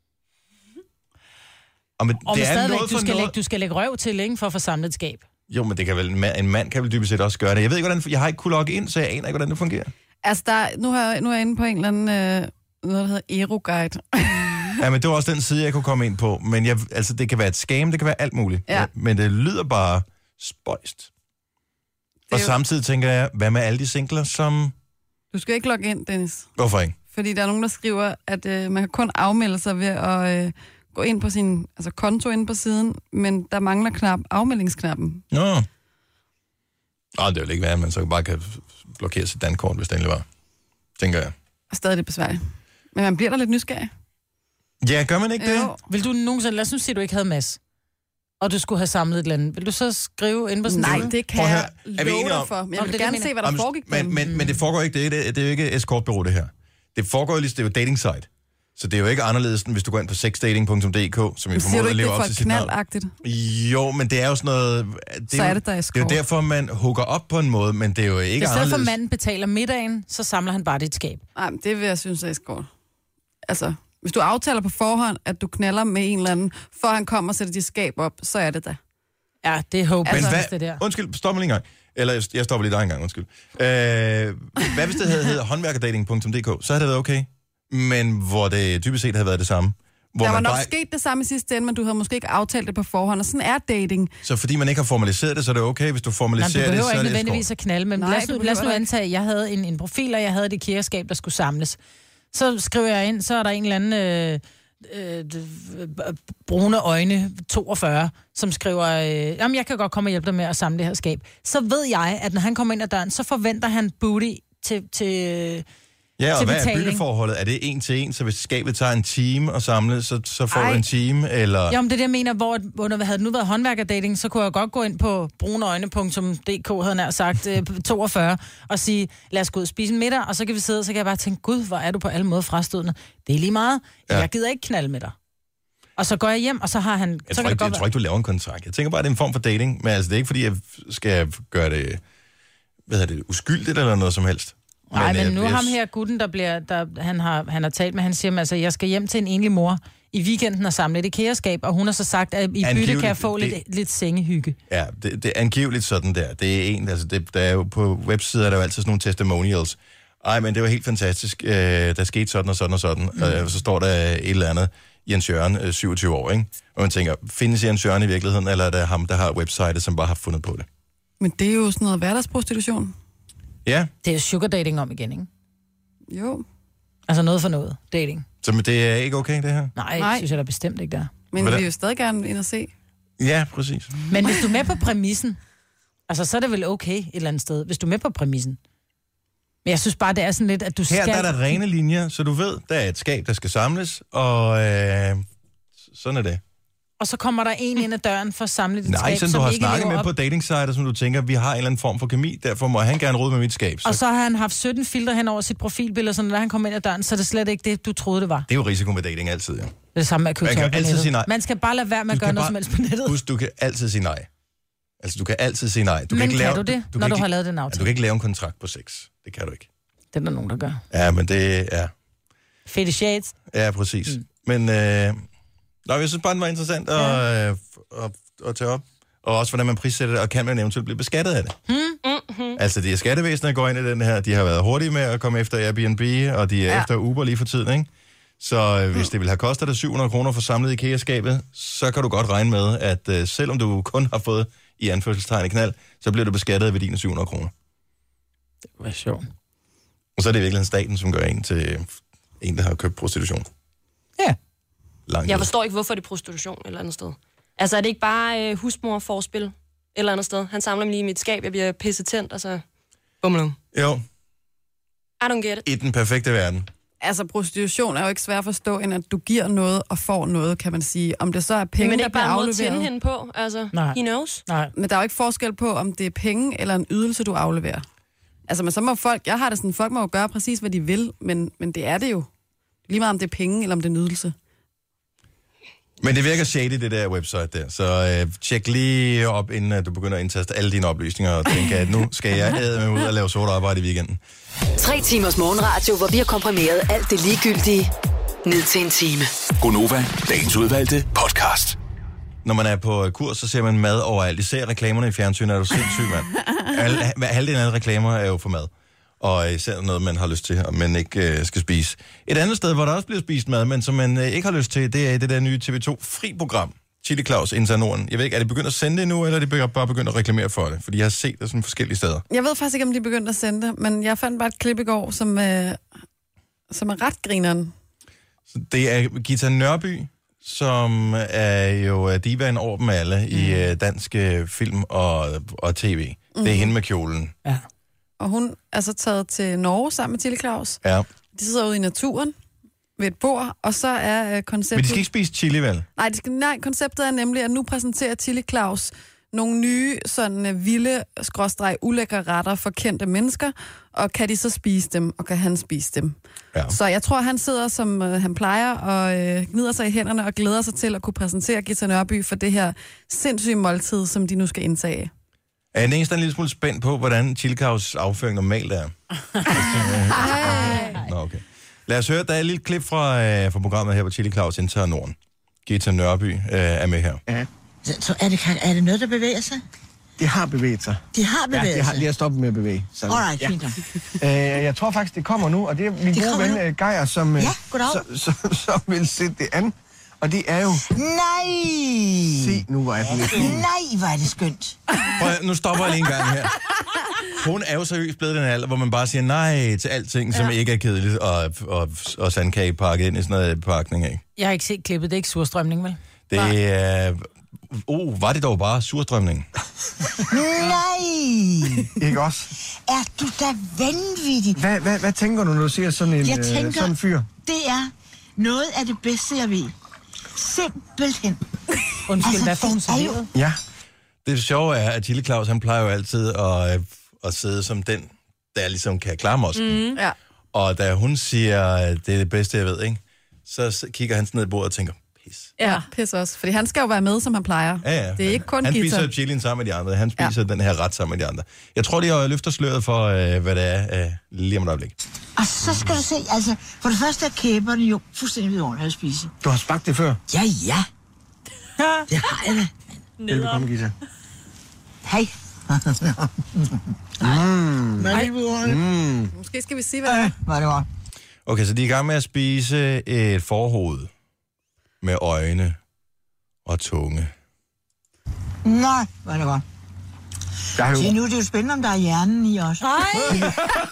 Og men du skal lægge røv til, ikke, for at få samlet et skab. Jo, men det kan vel, en mand kan vel dybest set også gøre det. Jeg ved ikke, hvordan, jeg har ikke kunnet logge ind, så jeg aner ikke, hvordan det fungerer. Altså, nu er jeg inde på en eller anden, noget, der hedder Eroguide. Ja, men det var også den side, jeg kunne komme ind på. Men det kan være et scam, det kan være alt muligt. Ja. Men det lyder bare spøjst. Og samtidig tænker jeg, hvad med alle de singler, som... Du skal ikke logge ind, Dennis. Hvorfor ikke? Fordi der er nogen, der skriver, at man kan kun afmelde sig ved at gå ind på sin konto inde på siden, men der mangler afmeldingsknappen. Nå. Det vil ikke være, at man så bare kan blokere sit dankort, hvis det endelig var. Tænker jeg. Og stadig det besværligt. Men man bliver da lidt nysgerrig. Ja, gør man ikke det? Vil du nogensinde, lad os nu sige, at du ikke havde Mads, og du skulle have samlet et eller andet. Vil du så skrive ind på sådan Nej, det kan jeg love dig for. Men jeg vil gerne se, hvad der foregik. Men det foregår ikke, det er jo ikke escortbureau, det her. Det foregår jo lige, det er jo dating site. Så det er jo ikke anderledes, end hvis du går ind på sexdating.dk, som jeg formoder lever op til sit navn. Jo, men det er jo sådan noget... Så er det der escort. Det er jo derfor, man hooker op på en måde, men det er jo ikke anderledes. I stedet for, manden betaler middagen, så samler han bare dit skab. Nej, det vil jeg synes er escort. Altså, hvis du aftaler på forhånd, at du knaller med en eller anden, for han kommer og sætter dit skab op, så er det da. Ja, det håber jeg, altså, det der. Undskyld, stop mig lige en gang. Eller jeg stopper lige dig en gang, undskyld. Hvad hvis det havde heddet håndværkerdating.dk, så havde det været okay. Men hvor det dybest set havde været det samme. Hvor der var nok sket det samme i sidste ende, men du havde måske ikke aftalt det på forhånd, og sådan er dating. Så fordi man ikke har formaliseret det, så er det okay, hvis du formaliserer det, så er det du behøver ikke nødvendigvis at knalde, men lad os nu antage, at jeg havde en profil, og jeg havde et IKEA-skab, der skulle samles. Så skriver jeg ind, så er der en eller anden brune øjne 42, som skriver, jamen jeg kan godt komme og hjælpe dig med at samle det her skab. Så ved jeg, at når han kommer ind ad døren, så forventer han booty til ja, og hvad betaling. Er bytteforholdet? Er det 1 til 1, så hvis skabet tager en time at samle, så får du en time, eller... Jamen, det er det, jeg mener, hvor havde det nu været håndværkerdating, så kunne jeg godt gå ind på brunøjne.dk, havde nær sagt, 42, og sige, lad os gå ud og spise en middag, og så kan vi sidde, så kan jeg bare tænke, gud, hvor er du på alle måder frastødende. Det er lige meget. Jeg gider ikke knalde med dig. Og så går jeg hjem, og så har han... Jeg tror ikke, du laver en kontrakt. Jeg tænker bare, det er en form for dating, men altså, det er ikke, fordi jeg skal gøre det, uskyldigt eller noget som helst. Nej, men nu ham her gutten, han har talt med, han siger, altså, jeg skal hjem til en enlig mor i weekenden og samle et IKEA-skab, og hun har så sagt, at i bytte kan jeg få lidt sengehygge. Ja, det er angiveligt sådan der. Det er der er jo på websider, der er jo altid sådan nogle testimonials. Ej, men det var helt fantastisk. Der skete sådan og sådan og sådan. Så står der et eller andet, Jens Jørgen, 27 år, ikke? Og man tænker, findes Jens Jørgen i virkeligheden, eller er det ham, der har websitet, som bare har fundet på det? Men det er jo sådan noget hverdagsprostitution. Ja. Det er jo sugar dating om igen, ikke? Jo. Altså noget for noget dating. Så men det er ikke okay, det her? Nej, synes jeg da bestemt ikke, der. Men vi vil jo stadig gerne ind og se. Ja, præcis. Men hvis du er med på præmissen, altså så er det vel okay et eller andet sted, hvis du er med på præmissen. Men jeg synes bare, det er sådan lidt, at du skal... Her der er der rene linjer, så du ved, der er et skab, der skal samles, og sådan er det. Og så kommer der en ind ad døren for at samle dit skab, Nej, sådan du har snakket med på datingsider, som du tænker, vi har en eller anden form for kemi, derfor må han gerne rode med mit skab. Og så har han haft 17 filtre hen over sit profilbillede, så når han kommer ind ad døren, så er det slet ikke det, du troede, det var. Det er jo risiko med dating altid, ja. Det er det samme med at købe tøj på nettet. Man skal bare lade være med at gøre noget som helst på nettet. Husk, du kan altid sige nej. Altså, du kan altid sige nej. Men kan du det, når du har lavet den aftale? Du kan ikke lave en kontrakt på sex. Det kan du ikke. Det er der nogen, der gør. Ja, men det er... Fifty Shades. Ja, præcis. Men jeg synes bare, det var interessant at tage op. Og også, hvordan man prissætter det, og kan man eventuelt blive beskattet af det. Altså, de skattevæsener, der går ind i den her, de har været hurtige med at komme efter Airbnb, og de er efter Uber lige for tiden, ikke? Så hvis det vil have kostet dig 700 kroner for samlet IKEA-skabet, så kan du godt regne med, at selvom du kun har fået i anførselstegn i knald, så bliver du beskattet af værdien af 700 kroner. Det var sjovt. Og så er det virkelig staten, som gør en til en, der har købt prostitution. Ja. Jeg forstår ikke, hvorfor det er prostitution et eller andet sted. Altså, er det ikke bare husmorforspil et eller andet sted? Han samler mig lige i mit skab, jeg bliver pissetændt, og så... Bummelum. Jo. I don't get it. I den perfekte verden. Altså, prostitution er jo ikke svært at forstå, end at du giver noget og får noget, kan man sige. Om det så er penge, der bliver afleveret. Men det er ikke bare en måde at tænde hende på, altså. Nej. He knows. Nej. Men der er jo ikke forskel på, om det er penge eller en ydelse, du afleverer. Altså, men så må folk... Jeg har det sådan, folk må jo gøre præcis, hvad de vil, men det er det jo. Lige meget om det er penge, eller om det er en ydelse. Men det virker shady, det der website der. Så tjek lige op, inden du begynder at indtaste alle dine oplysninger, og tænke, at nu skal jeg æde med ud og lave sort arbejde i weekenden. 3 timers morgenradio, hvor vi har komprimeret alt det ligegyldige ned til en time. Gonova, dagens udvalgte podcast. Når man er på kurs, så ser man mad overalt. Især reklamerne i fjernsynet er du sindssyg, mand. Halvdelen af alle reklamer er jo for mad. Og især noget, man har lyst til, og man ikke skal spise. Et andet sted, hvor der også bliver spist mad, men som man ikke har lyst til, det er det der nye TV2 Fri-program. Chili Claus Inter Norden. Jeg ved ikke, er det begyndt at sende det nu, eller er det bare begyndt at reklamere for det? Fordi jeg har set det sådan forskellige steder. Jeg ved faktisk ikke, om de er begyndt at sende det, men jeg fandt bare et klip i går, som er ret grineren. Så det er Gita Nørby, som er jo divaen over dem alle i dansk film og tv. Det er hende med kjolen. Ja. Og hun er så taget til Norge sammen med Chili Claus. Ja. De sidder ude i naturen ved et bord, og så er konceptet... Men de skal ikke spise chili, vel? Nej, konceptet er nemlig, at nu præsenterer Chili Claus nogle nye, sådan vilde, ulækre retter for kendte mennesker, og kan de så spise dem, og kan han spise dem. Ja. Så jeg tror, han sidder, som han plejer, og gnider sig i hænderne, og glæder sig til at kunne præsentere Gita Nørby for det her sindssyge måltid, som de nu skal indtage. Er den eneste en lille smule spændt på, hvordan Chili Claus afføring normalt er? Nå, okay. Lad os høre, der er et lille klip fra programmet her på Chili Claus Inter Norden. Gita Nørby er med her. Ja. Så er det noget, der bevæger sig? Det har bevæget sig. De har bevæget sig? Ja, de har stoppet med at bevæge sig. Alright, fint. Jeg tror faktisk, det kommer nu, og det er min gode ven Geir, som vil sætte det an. Og det er jo... Nej! Se, nu var det lidt... Nej, hvor er det skønt. Nu stopper jeg lige en gang her. Hun er jo seriøst blevet den alder, hvor man bare siger nej til alting, som ikke er kedeligt, og sandkage pakket ind i sådan noget pakning, ikke? Jeg har ikke set klippet, det er ikke surstrømning, vel? Det er... var det dog bare surstrømning? Nej! Ikke også? Er du da vanvittig? Hvad tænker du, når du ser sådan en sådan fyr? Det er noget af det bedste, jeg ved. Simpelthen. Undskyld, hvad får hun serveret? Ja. Det sjove er, at Chili Claus, han plejer jo altid at sidde som den, der ligesom kan klare mosken. Ja. Og da hun siger, det er det bedste, jeg ved, ikke? Så kigger han ned i bordet og tænker, pis. Ja, pis også. Fordi han skal jo være med, som han plejer. Ja. Det er ikke kun Han Gita. spiser chilien sammen med de andre. Han spiser den her ret sammen med de andre. Jeg tror, de har løftet sløret for, hvad det er lige om et øjeblik. Og så skal du se, altså, for det første er kæberne jo fuldstændig vidunderligt at spise. Du har smagt det før? Ja. Det har jeg da. Velkommen, Gita. Hej. Måske skal vi sige, hvad det er. Hvad det var. Okay, så de er i gang med at spise et forhoved med øjne og tunge. Nej, hvad det var. Se, nu er det jo spændende, om der er hjernen i os. Nej!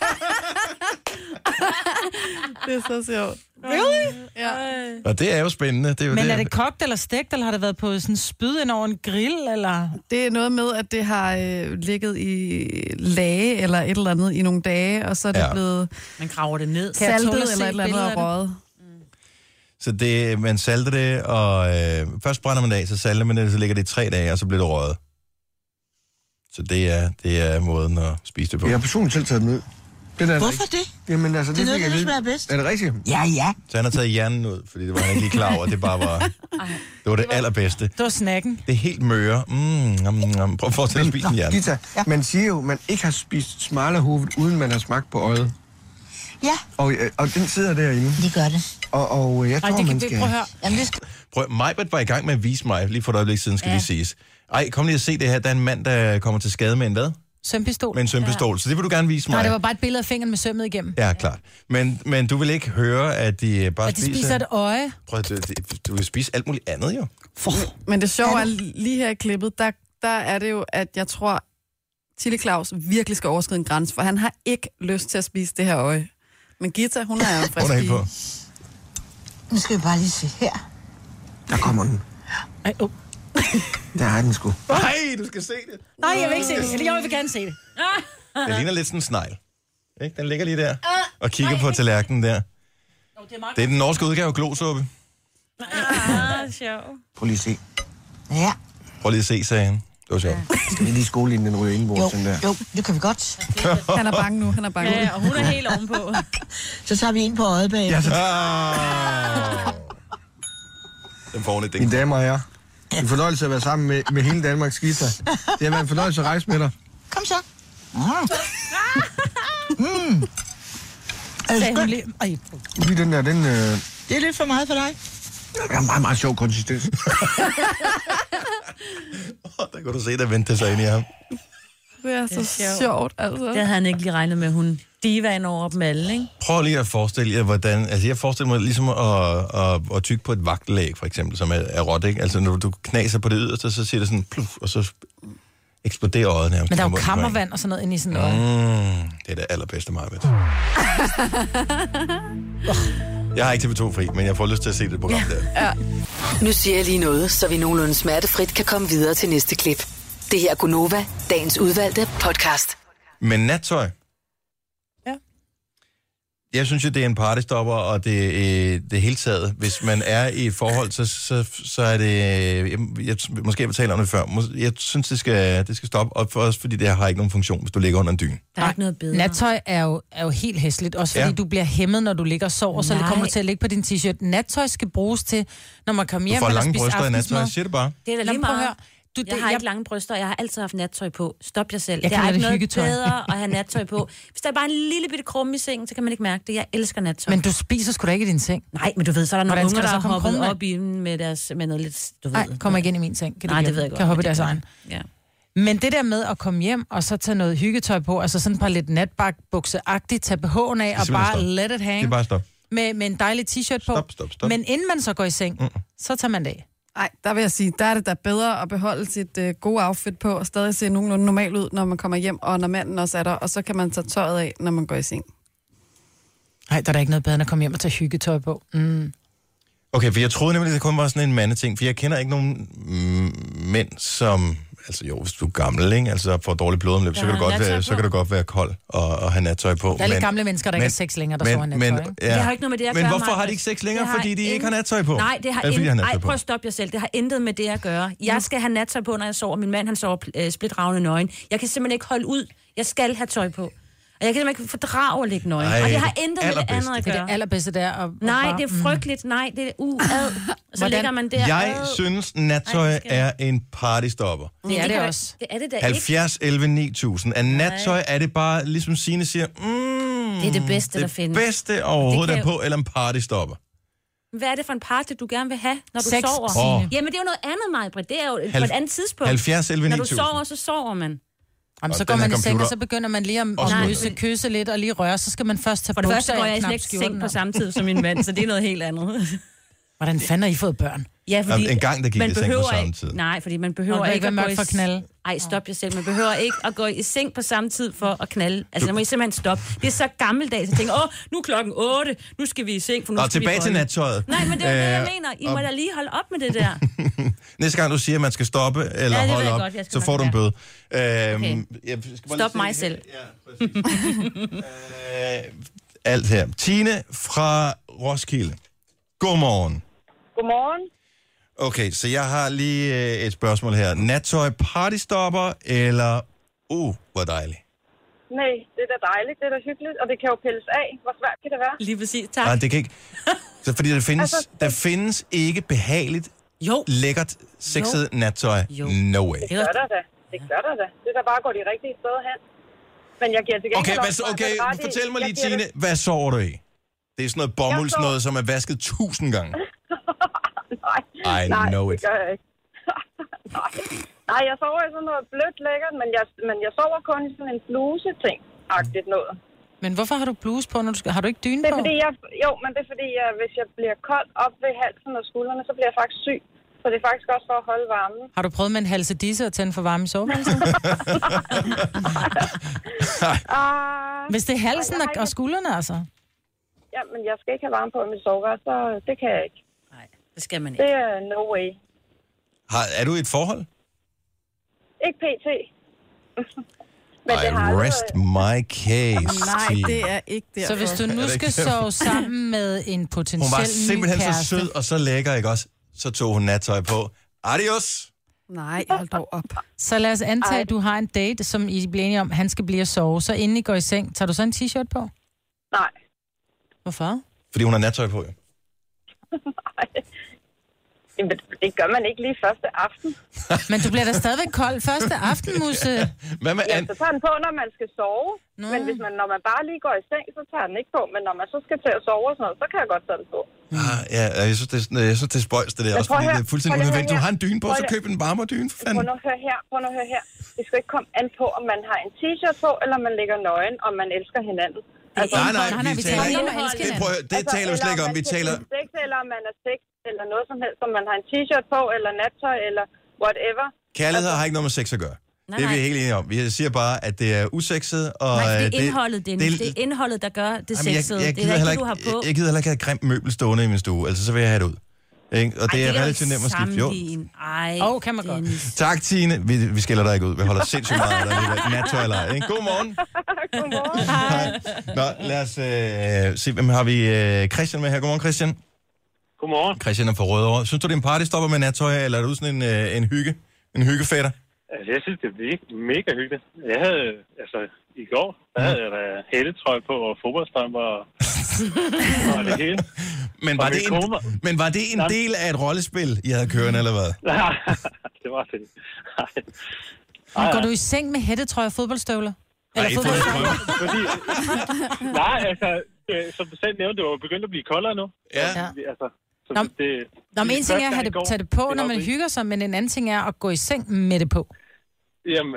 Det er så sjovt. Really? Ja. Og det er jo spændende. Det er jo Men er det kogt eller stegt, eller har det været på sådan spyd ind over en grill, eller? Det er noget med, at det har ligget i lage eller et eller andet i nogle dage, og så er det blevet Man graver det ned. saltet eller et eller andet og røget. Så man salter det, og først brænder man det af, så salter man det, så ligger det i 3 dage, og så bliver det røget. Så det er måden at spise det på. Jeg har personligt selv taget den ud. Hvorfor det? Jamen, altså, det er noget, der smager bedst. Er det rigtigt? Ja. Så han har taget hjernen ud, fordi det var han ikke lige klar over, det bare var... Det var det allerbedste. Det var snacken. Det er helt møre. Prøv at forestille at spise en hjerne. Gita, man siger jo, man ikke har spist smalerhovedet, uden man har smagt på øjet. Ja. Og den sidder derinde. Det gør det. Og jeg tror, man skal... Prøv at høre. Jamen, det skal... Majbert var i gang med at vise mig, lige for et øjeblik siden, skal lige siges. Ej, kom lige at se det her. Der er en mand, der kommer til skade med en hvad? Sømpistol. Med en sømpistol, så det vil du gerne vise mig. Nej, det var bare et billede af fingeren med sømmet igennem. Ja, klart. Men du vil ikke høre, at de bare spiser et øje. Prøv, du vil spise alt muligt andet, jo. Men det sjove er, lige her i klippet, der er det jo, at jeg tror, Chili Claus virkelig skal overskride en grænse, for han har ikke lyst til at spise det her øje. Men Gita, hun er jo en frisk pige. Nu skal vi bare lige se her. Der kommer den. Ej, Der er den sgu. Nej, du skal se det. Nej, jeg vil ikke se det. Jeg vil gerne se det. Den ligner lidt sådan en snegl. Ikke? Den ligger lige der og kigger på tallerkenen der. Det er den norske udgave af glosuppe. Sjov. Prøv lige at se. Ja. Prøv lige at se, sagde han. Det var sjovt. Skal vi lige skole inden den ryger indenbords, den der? Jo, det kan vi godt. Han er bange nu, Ja, og hun er helt ovenpå. Så tager vi ind på øjet bag. Ja, så... Den får hun et Mine damer og herrer, en fornøjelse at være sammen med hele Danmarks Gita. Det har været en fornøjelse at rejse med dig. Kom så. Sagde hun lige. Lige den der, den... Det er lidt for meget for dig. Det er en meget, meget sjov konsistens. Der kan du se, der vendte sig ind i ham. Det er så sjovt, altså. Det havde han ikke lige regnet med, hun divaen over dem alle, ikke? Prøv lige at forestille jer, hvordan... Altså, jeg forestiller mig ligesom at tygge på et vagtelæg, for eksempel, som er råt, ikke? Altså, når du knaser på det yderste, så siger det sådan... Pluff, og så eksploderer øjet nærmest. Men der er jo kammervand og sådan noget inde i sådan noget. Det er det allerbedste, Marvitt. Jeg har ikke TV2 fri, men jeg får lyst til at se det program der. Ja. Nu siger jeg lige noget, så vi nogenlunde smertefrit kan komme videre til næste klip. Det her er Gunova, dagens udvalgte podcast. Men nattøj? Ja. Jeg synes jo, det er en partystopper, og det hele taget. Hvis man er i et forhold, så er det... Måske jeg talte om det før. Jeg synes, det skal stoppe op for os, fordi det har ikke nogen funktion, hvis du ligger under en dyne. Der er ikke noget bedre. Nattøj er jo helt hæsligt, også fordi du bliver hæmmet, når du ligger og sover, så det kommer til at ligge på din t-shirt. Nattøj skal bruges til, når man kommer hjem og eller spiser lange bryster i nattøj, siger det bare. Det er da lige meget. Jeg har ikke lange bryster, jeg har altid haft nattøj på. Stop jer selv. Det er ikke noget bedre at have nattøj på. Hvis der er bare en lille bitte krumme i sengen, så kan man ikke mærke det. Jeg elsker nattøj. Men du spiser sgu da ikke i din seng. Nej, men du ved, så er der nogle unger, der har hoppet krumme op i den med noget lidt... Nej, kommer ikke ind i min seng. Nej, det ved jeg godt. Kan hoppe i deres egen. Ja. Men det der med at komme hjem og så tage noget hyggetøj på, altså sådan et par lidt natbukse-agtigt, tage BH'en af og bare let it hang. Det er bare stop. Med en dejlig t-shirt på. Stop. Men inden man så går i seng, så tager man det af. Nej, der vil jeg sige, der er det da bedre at beholde sit gode outfit på, og stadig se nogenlunde normal ud, når man kommer hjem, og når manden også er der, og så kan man tage tøjet af, når man går i seng. Nej, der er da ikke noget bedre, end at komme hjem og tage hyggetøj på. Okay, for jeg troede nemlig, det kun var sådan en mandeting, for jeg kender ikke nogen mænd, som... Altså jo, hvis du er gammel, ikke? Altså får dårligt blodomløb, så kan det godt være kold og have nattøj på. Der er lidt gamle mennesker, der ikke har sex længere, der sover nattøj, ikke? Ja. Det har ikke noget med det at gøre. Men hvorfor har de ikke sex længere? Fordi de ikke har nattøj på? Nej, det har prøv at stoppe jer selv. Det har intet med det at gøre. Jeg skal have nattøj på, når jeg sover. Min mand, han sover splitravne nøgen. Jeg kan simpelthen ikke holde ud. Jeg skal have tøj på. Og jeg kan simpelthen ikke fordrage at ligge nøgen. Og det har intet med det andet at gøre. Det er det allerbedste der. Nej, det er frygteligt. Nej, det er så ligger man der. Jeg synes, nattøj er en partystopper. Det er det også. Det er det da 70, 11, 9000. Er nattøj, er det bare, ligesom Signe siger, det er det bedste, der findes. Det bedste overhovedet er på, eller en partystopper? Hvad er det for en party, du gerne vil have, når du sex, sover? Jamen, det er jo noget andet, Maj-Britt. Det er jo på et andet tidspunkt. 70, 11, 9000. Når du sover, så sover man. Jamen, så går man i seng, og så begynder man lige at kysse lidt og lige røre, så skal man først tage bukser af. For det første går jeg slet ikke seng på samme tid som min mand, så det er noget helt andet. Hvordan fanden har I fået børn? Ja, fordi en gang, der gik i seng på samme tid. Nej, fordi man behøver ikke at gå for at knalde. Ej, stop jer selv. Man behøver ikke at gå i seng på samme tid for at knalde. Altså, der må I simpelthen stoppe. Det er så gammeldags. Jeg tænker, nu er 8:00, nu skal vi i seng, for nu skal tilbage til nattøjet. Nej, men det er det, jeg mener. I må da lige holde op med det der. Næste gang, du siger, at man skal stoppe eller holde op, så får du en bøde. Okay. Stop mig selv. Ja, alt her. Tine fra Roskilde. Godmorgen. Godmorgen. Okay, så jeg har lige et spørgsmål her. Nattøj partystopper, eller... hvor dejligt. Nej, det er da dejligt, det er da hyggeligt, og det kan jo pilles af. Hvor svært kan det være? Lige præcis, tak. Nej, det kan ikke... Så fordi der findes ikke behageligt, lækkert, sexet nattøj. No way. Det gør der da. Det gør der da. Det er da bare at gå de rigtige steder hen. Men jeg giver til gengæld... Okay, fortæl mig lige, Tine, hvad sover du i? Det er sådan noget bomuldsnød, som er vasket 1000 gange. Nej, det gør jeg ikke. Nej, jeg sover i sådan noget blødt lækkert, men jeg sover kun i sådan en bluse-ting-agtigt noget. Men hvorfor har du bluse på, når du har du ikke dyne på? Men det er fordi, hvis jeg bliver kold op ved halsen og skuldrene, så bliver jeg faktisk syg. Så det er faktisk også for at holde varmen. Har du prøvet med en halsedisse at tænde for varme i soveværelset? Hvis det er halsen og skuldrene, altså? Ja, men jeg skal ikke have varme på i mit soveværelse, så det kan jeg ikke. Nej, det skal man ikke. Det er no way. Er du i et forhold? Ikke pt. Rest my case. Nej, det er ikke derfor. Så hvis du nu skal sove sammen med en potentiel ny kæreste... Hun var simpelthen så sød og så lækker, ikke også? Så tog hun nattøj på. Adios! Nej, hold dog op. Så lad os antage, at du har en date, som I bliver enige om, han skal blive at sove. Så inden I går i seng, tager du så en t-shirt på? Nej. Hvorfor? Fordi hun har nattøj på, jo. Nej. Jamen, det gør man ikke lige første aften. Men du bliver da stadigvæk kold første aften, Musse. Hvad med Ja, så tager den på, når man skal sove. Nå. Men når man bare lige går i seng, så tager den ikke på. Men når man så skal til at sove og sådan noget, så kan jeg godt tage den på. Ja, jeg synes, det er spøjs, det der. Også fordi det er fuldstændig unødvendigt. Du har en dyne på, så køb en varmere dyne, for fanden. Prøv nu at høre her. Det skal ikke komme an på, om man har en t-shirt på, eller man ligger nøgen, om man elsker hinanden. Altså, nej, vi taler ikke. Det taler vi slet ikke om. Vi taler... Sex, eller om man er sex, eller noget som helst, om man har en t-shirt på, eller nattøj, eller whatever. Kærlighed har ikke noget med sex at gøre. Det er vi helt enige om. Vi siger bare, at det er usekset, og... Nej, det er indholdet, Dennis. Det er indholdet, der gør det sexede. Det er ikke, du har på. Jeg gider heller ikke have et grimt møbel stående i min stue, altså så vil jeg have det ud. Ikke? Og det er relativt nemt at skifte. Jo. Kan man godt. Tak, Tine. Vi skiller dig ikke ud. Vi holder sindssygt meget af dig. Nattøj eller ej. God morgen. Godmorgen. Nå, lad os se, hvem har vi? Christian med her. Godmorgen, Christian. Godmorgen. Christian er fra Rødovre. Synes du, det er en partystopper med nattøj, eller er du sådan en hyggefætter? Altså, jeg synes, det er mega hyggeligt. Jeg havde, i går, der havde jeg da hættetrøje på og fodboldstrømper og det hele. Men var det en del af et rollespil, I havde kørende, eller hvad? Nej, det var det. Men går du i seng med hættetrøje og fodboldstøvler? Eller fodboldstrømper? Nej, som du selv nævnte, det var begyndt at blive koldere nu. Ja. Men en ting er at tage det på, når man hygger sig, men en anden ting er at gå i seng med det på. Jamen,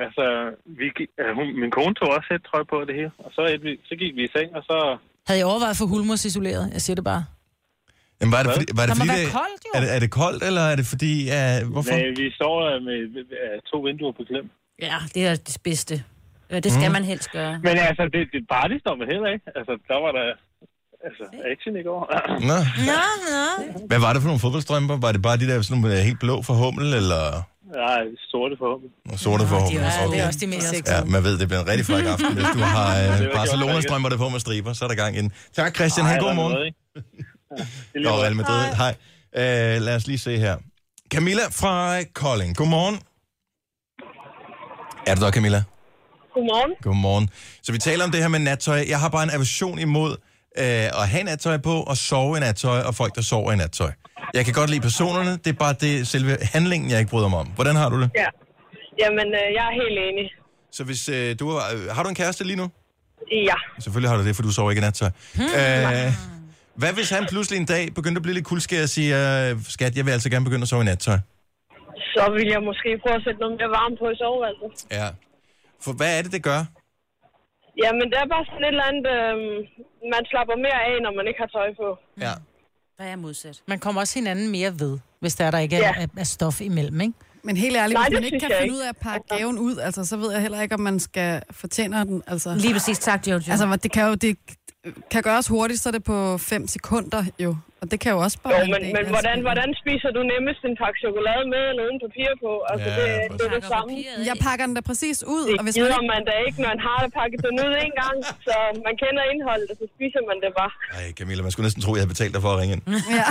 min kone tog også hættetrøje på det hele, og så gik vi i seng, og så... Havde jeg overvejet for hulmursisoleret? Jeg siger det bare. Jamen, var det fordi koldt, jo? Er det koldt, eller er det fordi... hvorfor? Nej, vi sover med 2 vinduer på klem. Ja, det er det bedste. Det skal man helst gøre. Men altså, det party står man heller ikke. Altså, der var der... action i går. Nå. Hvad var det for nogle fodboldstrømper? Var det bare de der sådan helt blå for Hummel, eller... Nej, sorte for Hummel. Sorte for Hummel. Det er også de mest sexede. Ja, man ved, det bliver en rigtig fræk aften, hvis du har Barcelona-strømper der på med striber, så er der gang ind. Tak, Christian. Ha' en god morgen. Nå, Real Madrid. Hej. Lad os lige se her. Camilla fra Kolding. Godmorgen. Er du der, Camilla? Godmorgen. Godmorgen. Så vi taler om det her med nattøj. Jeg har bare en aversion imod at have nattøj på og sove i nattøj, og folk, der sover i nattøj. Jeg kan godt lide personerne, det er bare det selve handlingen, jeg ikke bryder mig om. Hvordan har du det? Ja. Jamen, jeg er helt enig. Så hvis har du en kæreste lige nu? Ja. Selvfølgelig har du det, for du sover ikke i nattøj. Hvad hvis han pludselig en dag begyndte at blive lidt kuldskær og siger, skat, jeg vil altså gerne begynde at sove i nattøj? Så vil jeg måske prøve at sætte noget mere varme på i soveværelset. Ja. For hvad er det gør? Jamen, det er bare sådan et eller andet, man slapper mere af, når man ikke har tøj på. Ja. Hvad er modsat? Man kommer også hinanden mere ved, hvis der ikke er stof imellem, ikke? Men helt ærligt, hvis man ikke kan finde ud af at pakke gaven ud, altså, så ved jeg heller ikke, om man skal fortjene den. Altså. Lige præcis, tak, Jojo. Altså, det kan gøres hurtigt, så er det på 5 sekunder, jo. Og det kan jo også bare... Jo, men hvordan spiser du nemmest en pakke chokolade med eller uden papir på? Altså, det er det samme. Jeg pakker den da præcis ud. Det gider man da ikke, når man har pakket den ud en gang. Så man kender indholdet, og så spiser man det bare. Ej, Camilla, man skulle næsten tro, jeg havde betalt dig for at ringe ind. Ja.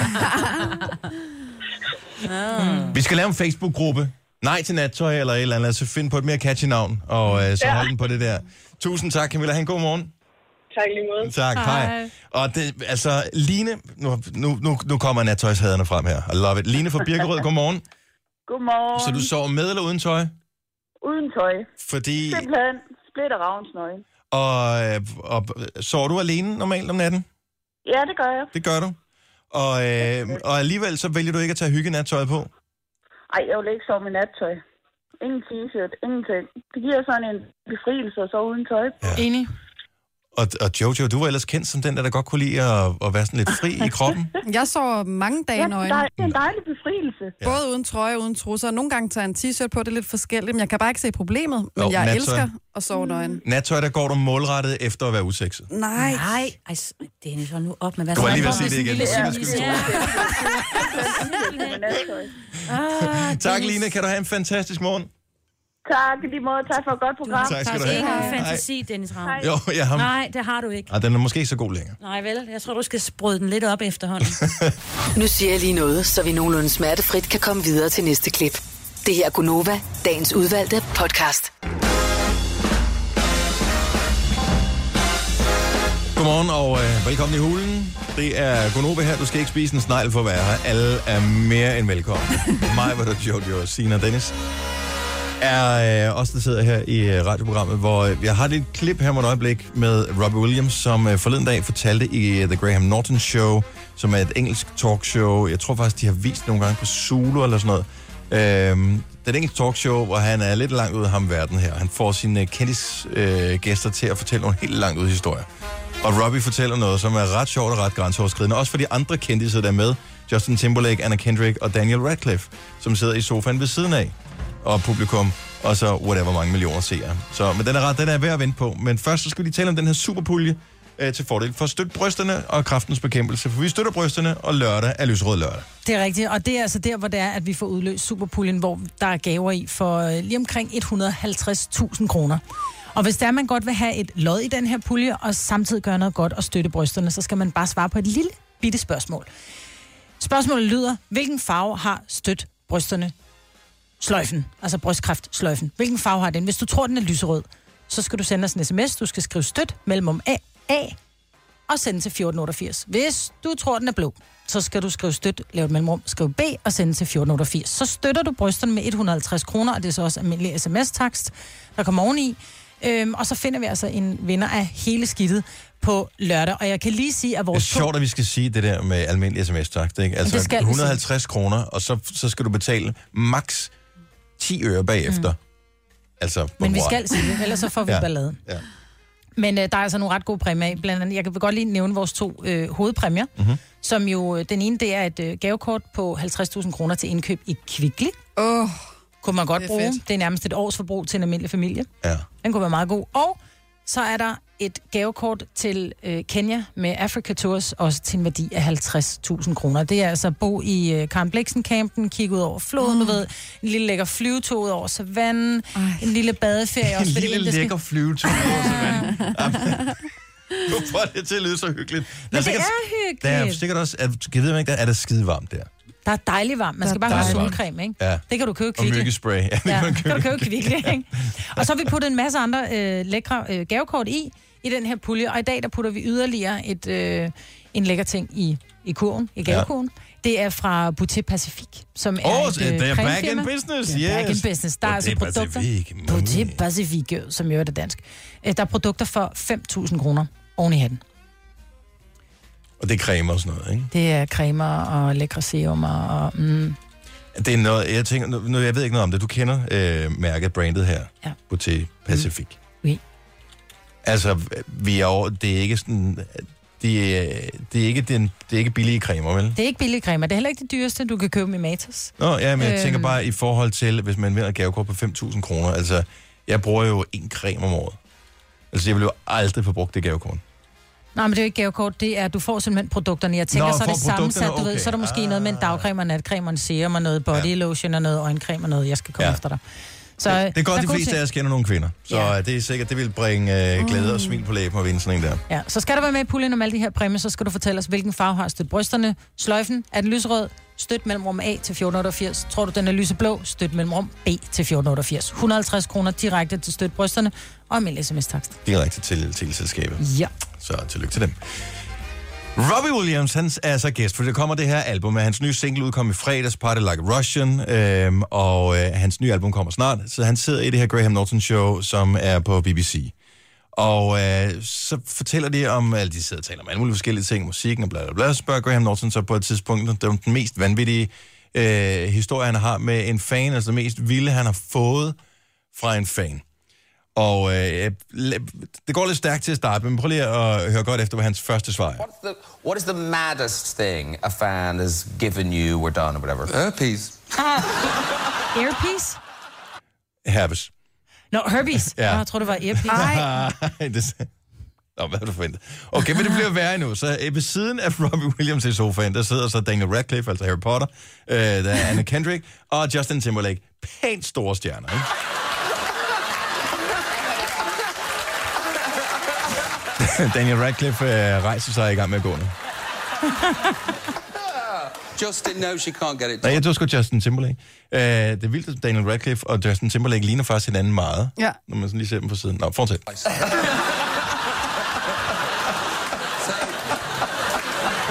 Vi skal lave en Facebook-gruppe. Nej til nattøj eller et eller andet. Så find på et mere catchy navn, og så hold den på det der. Tusind tak, Camilla. Ha' en god morgen. Tak lige måde. Tak, hej. Og det, altså, Line, nu kommer nattøjshaderne frem her. I love it. Line fra Birkerød, godmorgen. Godmorgen. Så du sover med eller uden tøj? Uden tøj. Fordi... Simpelthen splitter ravnsnøgen. Og sover du alene normalt om natten? Ja, det gør jeg. Det gør du? Og alligevel så vælger du ikke at tage hyggenattøjet på? Ej, jeg vil ikke sove med nattøj. Ingen t-shirt, ingenting. Det giver sådan en befrielse at sove uden tøj. Ja. Enig. Og Jojo, du var ellers kendt som den, der godt kunne lide at være sådan lidt fri i kroppen. Jeg sover mange dage nøgen. Det er en dejlig befrielse. Ja. Både uden trøje og uden trusser. Nogle gange tager en t-shirt på, det er lidt forskelligt, men jeg kan bare ikke se problemet. Men jeg elsker at sove nøgen. Nattøj, der går du målrettet efter at være usekset. Nej. Ej, Dennis, hold nu op med hvad du var lige ved at sige det igen. Tak, Line. Kan du have en fantastisk morgen? Tak, lige måde. Tak for et godt program. Tak skal du have. Det er ikke en fantasi, Dennis Ravn. Jo, jeg har... Nej, det har du ikke. Den er måske ikke så god længere. Nej vel, jeg tror, du skal sprøde den lidt op efterhånden. Nu siger jeg lige noget, så vi nogenlunde smertefrit kan komme videre til næste klip. Det her er Gunova, dagens udvalgte podcast. Godmorgen og velkommen i hulen. Det er Gunova her. Du skal ikke spise en snegl for at være her. Alle er mere end velkommen. Mig, hvor der Jojo, Sina og Dennis er også der sidder her i radioprogrammet, hvor jeg har et klip her med et øjeblik med Robbie Williams, som forleden dag fortalte i The Graham Norton Show, som er et engelsk talkshow. Jeg tror faktisk, de har vist nogle gange på Zulu eller sådan noget. Det er et engelsk talkshow, hvor han er lidt langt ude af ham verden her. Han får sine kendisgæster til at fortælle nogle helt langt ud historier. Og Robbie fortæller noget, som er ret sjovt og ret grænseoverskridende. Også for de andre kendisser, der er med. Justin Timberlake, Anna Kendrick og Daniel Radcliffe, som sidder i sofaen ved siden af. Og publikum, og så whatever mange millioner seere. Så men den er værd at vente på. Men først så skal vi tale om den her superpulje til fordel for at støtte brysterne og kræftens bekæmpelse. For vi støtter brysterne, og lørdag er lysrød lørdag. Det er rigtigt, og det er altså der, hvor det er, at vi får udløst superpuljen, hvor der er gaver i for lige omkring 150.000 kroner. Og hvis der man godt vil have et lod i den her pulje, og samtidig gøre noget godt og støtte brysterne, så skal man bare svare på et lille bitte spørgsmål. Spørgsmålet lyder, hvilken farve har stødt brysterne? Sløjfen, altså brystkræftsløjfen. Hvilken farve har den? Hvis du tror, den er lyserød, så skal du sende os en sms. Du skal skrive støt mellemrum A og sende til 1488. Hvis du tror, den er blå, så skal du skrive støt, lave et mellemrum, skrive B og sende til 1488. Så støtter du brysterne med 150 kroner, og det er så også almindelig sms-takst, der kommer oveni. Og så finder vi altså en vinder af hele skidtet på lørdag. Og jeg kan lige sige, at vores... Det er sjovt, at vi skal sige det der med almindelig sms-takst, ikke? Altså 150 kroner, og så skal du betale maks 10 øre bagefter. Altså, men vi skal sige det, ellers så får vi ballade. Ja. Men der er altså nogle ret gode præmier. Blandt andet, jeg kan godt lige nævne vores 2 hovedpræmier, som jo, den ene, det er et gavekort på 50.000 kroner til indkøb i Kvickly. Kunne man godt bruge. Fedt. Det er nærmest et års forbrug til en almindelig familie. Ja. Den kunne være meget god. Og så er der et gavekort til Kenya med Africa Tours, også til en værdi af 50.000 kroner. Det er altså at bo i Karen Blixen-campen, kigge ud over floden, du ved, en lille lækker flyvetur ud over savannen, en lille badeferie også. En lille lækker flyvetur ud over savannen. Nu får det til at lyde så hyggeligt. Men det er hyggeligt. Der er sikkert også, kan vide, er der skide varmt der. Der er dejligt varmt. Man skal bare have solcreme, ikke? Ja. Det kan du købe Kvickly. Og myggespray. Ja, det kan du købe Kvickly, ikke? Og så har vi puttet en masse andre lækre gavekort i den her pulje. Og i dag, der putter vi yderligere en lækker ting i kurven, i gavekurven. Ja. Det er fra Beauté Pacifique, som er et cremefirma. Det er back in business, yes. Back in business. Der er altså produkter. Beauté Pacifique, som jo er det dansk. Der er produkter for 5.000 kroner oven i hatten. Og det er cremer og sådan noget, ikke? Det er cremer og lækre serumer og... Det er noget, jeg tænker... Jeg ved ikke noget om det. Du kender mærket, brandet her. Ja. Beauté Pacifique. Oui. Altså, vi er over... Det er ikke sådan... Det er ikke billige cremer, vel? Det er ikke billige cremer. Det er heller ikke det dyreste, du kan købe i Matas. Nå, ja, men jeg tænker bare i forhold til, hvis man vinder et gavekort på 5.000 kroner. Altså, jeg bruger jo 1 creme om året. Altså, jeg vil jo aldrig få brugt det gavekort. Nej, men det er jo ikke gavekort. Det er, du får simpelthen produkterne. Jeg tænker, så er det sammensat, du ved. Så er der måske noget med en dagcreme og natcreme og en serum og noget body lotion og noget øjencreme og noget. Jeg skal komme efter dig. Så, det er godt, de fleste af os kender nogle kvinder. Så det er sikkert, det vil bringe glæde og smil på læben og vinde sådan en der. Ja, så skal du være med i puljen om alle de her præmier, så skal du fortælle os, hvilken farve har stødt brysterne. Sløjfen, er den lyserød? Støt mellemrum A til 1488. Tror du, den er lyseblå? Støt mellemrum B til 1488. 150 kroner direkte til støt brysterne og almindelig sms-takst. Direkte til teleselskabet. Ja. Så tillykke til dem. Robbie Williams, han er så gæst, for det kommer det her album. Hans nye single udkom i fredags, Party Like a Russian, og hans nye album kommer snart. Så han sidder i det her Graham Norton Show, som er på BBC. Og så fortæller de om, alle de sidder og taler om alle mulige forskellige ting, musikken og bla bla bla. Så spørger Graham Norton så på et tidspunkt, det er den mest vanvittige historie, han har med en fan, altså det mest vilde, han har fået fra en fan. Og det går lidt stærkt til at starte, men prøv lige at høre godt efter, hvad hans første svar er. What is the maddest thing a fan has given you or done or whatever? Herpes. Earpiece? Herpes. Nå, herpes. Ja. Jeg tror, det var earpiece. Nå, hvad har du forventet? Okay, men det bliver værre nu. Så ved siden af Robbie Williams i sofaen, der sidder så Daniel Radcliffe, altså Harry Potter, der er Anna Kendrick og Justin Timberlake. Pænt store stjerner, ikke? Daniel Radcliffe rejser sig i gang med at gå nu. Justin knows she can't get it. Nej, jeg tror sgu Justin Timberlake. Det er vildt, at Daniel Radcliffe og Justin Timberlake ligner faktisk hinanden meget. Ja. Når man sådan lige ser dem på siden. Nå, fortsæt.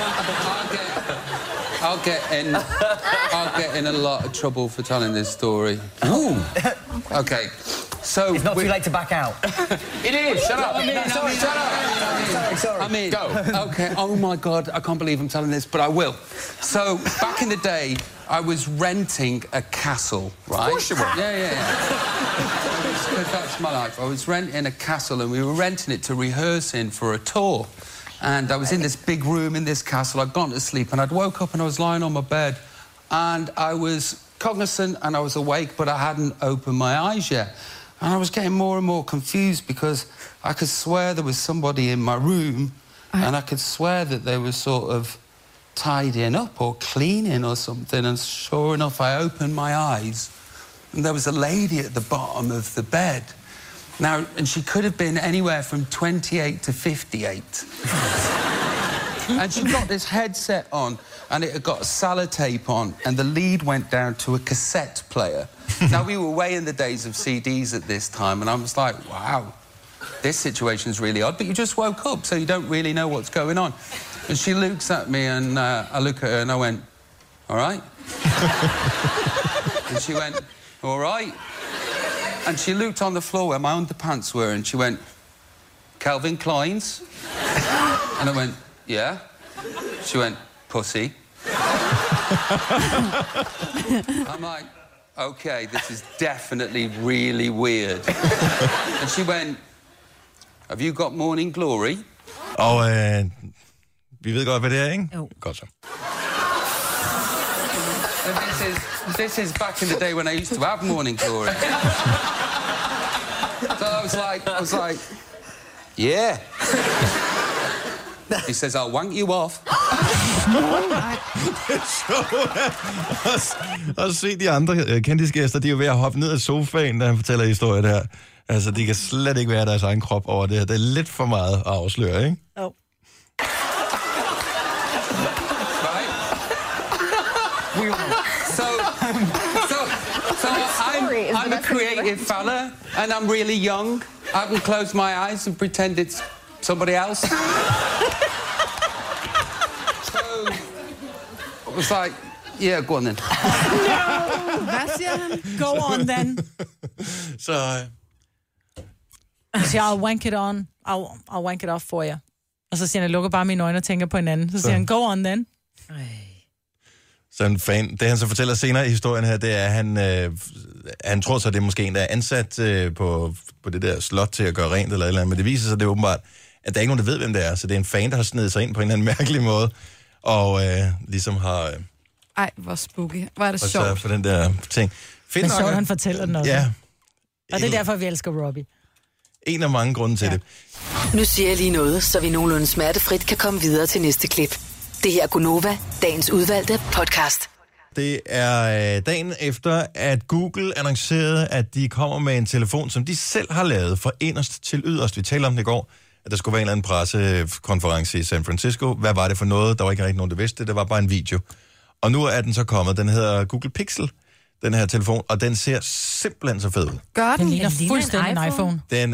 I'll get in a lot of trouble for telling this story. Ooh. Okay. So it's not too late to back out. It is. Shut up. Sorry. I mean, go. Okay. Oh my God, I can't believe I'm telling this, but I will. So back in the day, I was renting a castle, right? Of course you were. Yeah. That's my life. I was renting a castle, and we were renting it to rehearse in for a tour. And I was in this big room in this castle. I'd gone to sleep, and I'd woke up and I was lying on my bed, and I was cognizant and I was awake, but I hadn't opened my eyes yet. And I was getting more and more confused because I could swear there was somebody in my room, and I could swear that they were sort of tidying up or cleaning or something. And sure enough, I opened my eyes, and there was a lady at the bottom of the bed. Now, and she could have been anywhere from 28 to 58. And she got this headset on, and it had got sellotape on, and the lead went down to a cassette player. Now, we were way in the days of CDs at this time, and I was like, wow, this situation's really odd. But you just woke up, so you don't really know what's going on. And she looks at me, and I look at her, and I went, all right? And she went, all right? And she looked on the floor where my underpants were, and she went, Calvin Klein's? And I went, yeah. She went, pussy. I'm like, OK, this is definitely really weird. And she went, have you got Morning Glory? Og vi ved godt, hvad det er, ikke? Jo. Godt så. This is back in the day when I used to have Morning Glory. So I was like, yeah. He says, I'll wank you off. Og se de andre kendisgæster, de er jo ved at hoppe ned af sofaen, da han fortæller historien her. Altså, de kan slet ikke være deres egen krop over det her. Det er lidt for meget at afsløre, ikke? Jo. I'm a creative fella, and I'm really young. I can close my eyes and pretend it's somebody else. So I was like, yeah, go on then. No! Hvad siger han? Go on then. Så Han siger, I'll wank it on. I'll wank it off for jer. Og så siger han, jeg lukker bare mine øjne og tænker på hinanden. Så siger han, go on then. Så en fan. Det han så fortæller senere i historien her, det er, at han tror så, det er måske en, der er ansat på det der slot til at gøre rent eller et eller andet. Men det viser sig, det er åbenbart, at der er ikke nogen, der ved, hvem det er. Så det er en fan, der har snedet sig ind på en eller anden mærkelig måde. Og ligesom har... Ej, hvor spooky. Hvor er det sjovt. For den der ting. Men sjovt, han fortæller den også. Ja. Og det er derfor, vi elsker Robbie. En af mange grunde til det. Nu siger jeg lige noget, så vi nogenlunde smertefrit kan komme videre til næste klip. Det her er Gunova, dagens udvalgte podcast. Det er dagen efter, at Google annoncerede, at de kommer med en telefon, som de selv har lavet fra inderst til yderst. Vi talte om det i går, at der skulle være en eller anden pressekonference i San Francisco. Hvad var det for noget? Der var ikke rigtig nogen, der vidste det. Det var bare en video. Og nu er den så kommet. Den hedder Google Pixel, den her telefon, og den ser simpelthen så fed ud. Gør den? Den ligner fuldstændig en iPhone. Den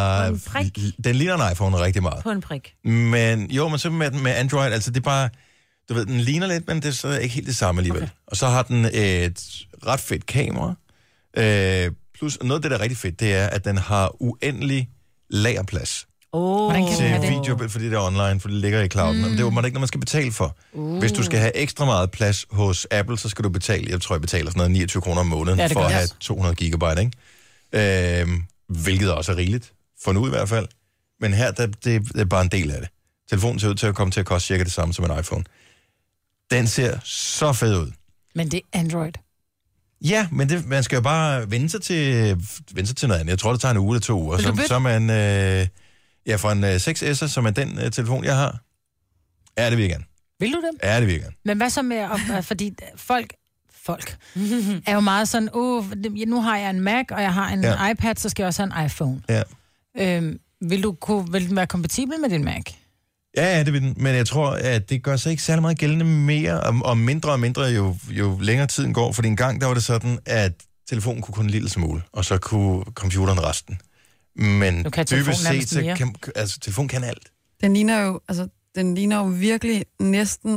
ligner en iPhone rigtig meget. På en prik. Men jo, men så med Android, altså det er bare, du ved, den ligner lidt, men det er så ikke helt det samme alligevel. Okay. Og så har den et ret fedt kamera. Plus noget af det, der er rigtig fedt, det er, at den har uendelig lagerplads. Hvordan kan til den have det? video, fordi det er online, for det ligger i clouden. Men det er jo ikke noget, man skal betale for. Hvis du skal have ekstra meget plads hos Apple, så skal du betale, jeg tror, jeg betaler sådan noget 29 kroner om måneden for at have 200 gigabyte, ikke? Hvilket også er rigeligt, for nu i hvert fald. Men her, det er bare en del af det. Telefonen ser ud til at komme til at koste cirka det samme som en iPhone. Den ser så fed ud. Men det er Android. Ja, men man skal jo bare vende sig til noget andet. Jeg tror, det tager en uge eller 2 uger. Så er man... fra en 6S'er, som er den telefon, jeg har. Er det vil jeg gerne. Vil du det? Er det vil jeg gerne. Men hvad så med... fordi folk er jo meget sådan, nu har jeg en Mac, og jeg har en iPad, så skal jeg også have en iPhone. Ja. Vil den være kompatibel med din Mac? Ja, det vil den. Men jeg tror, at det gør sig ikke særlig meget gældende mere, og mindre, jo længere tiden går. For en gang, der var det sådan, at telefonen kunne kun en lille smule, og så kunne computeren resten. Men dybest set, så telefonen kan alt. Den ligner jo virkelig næsten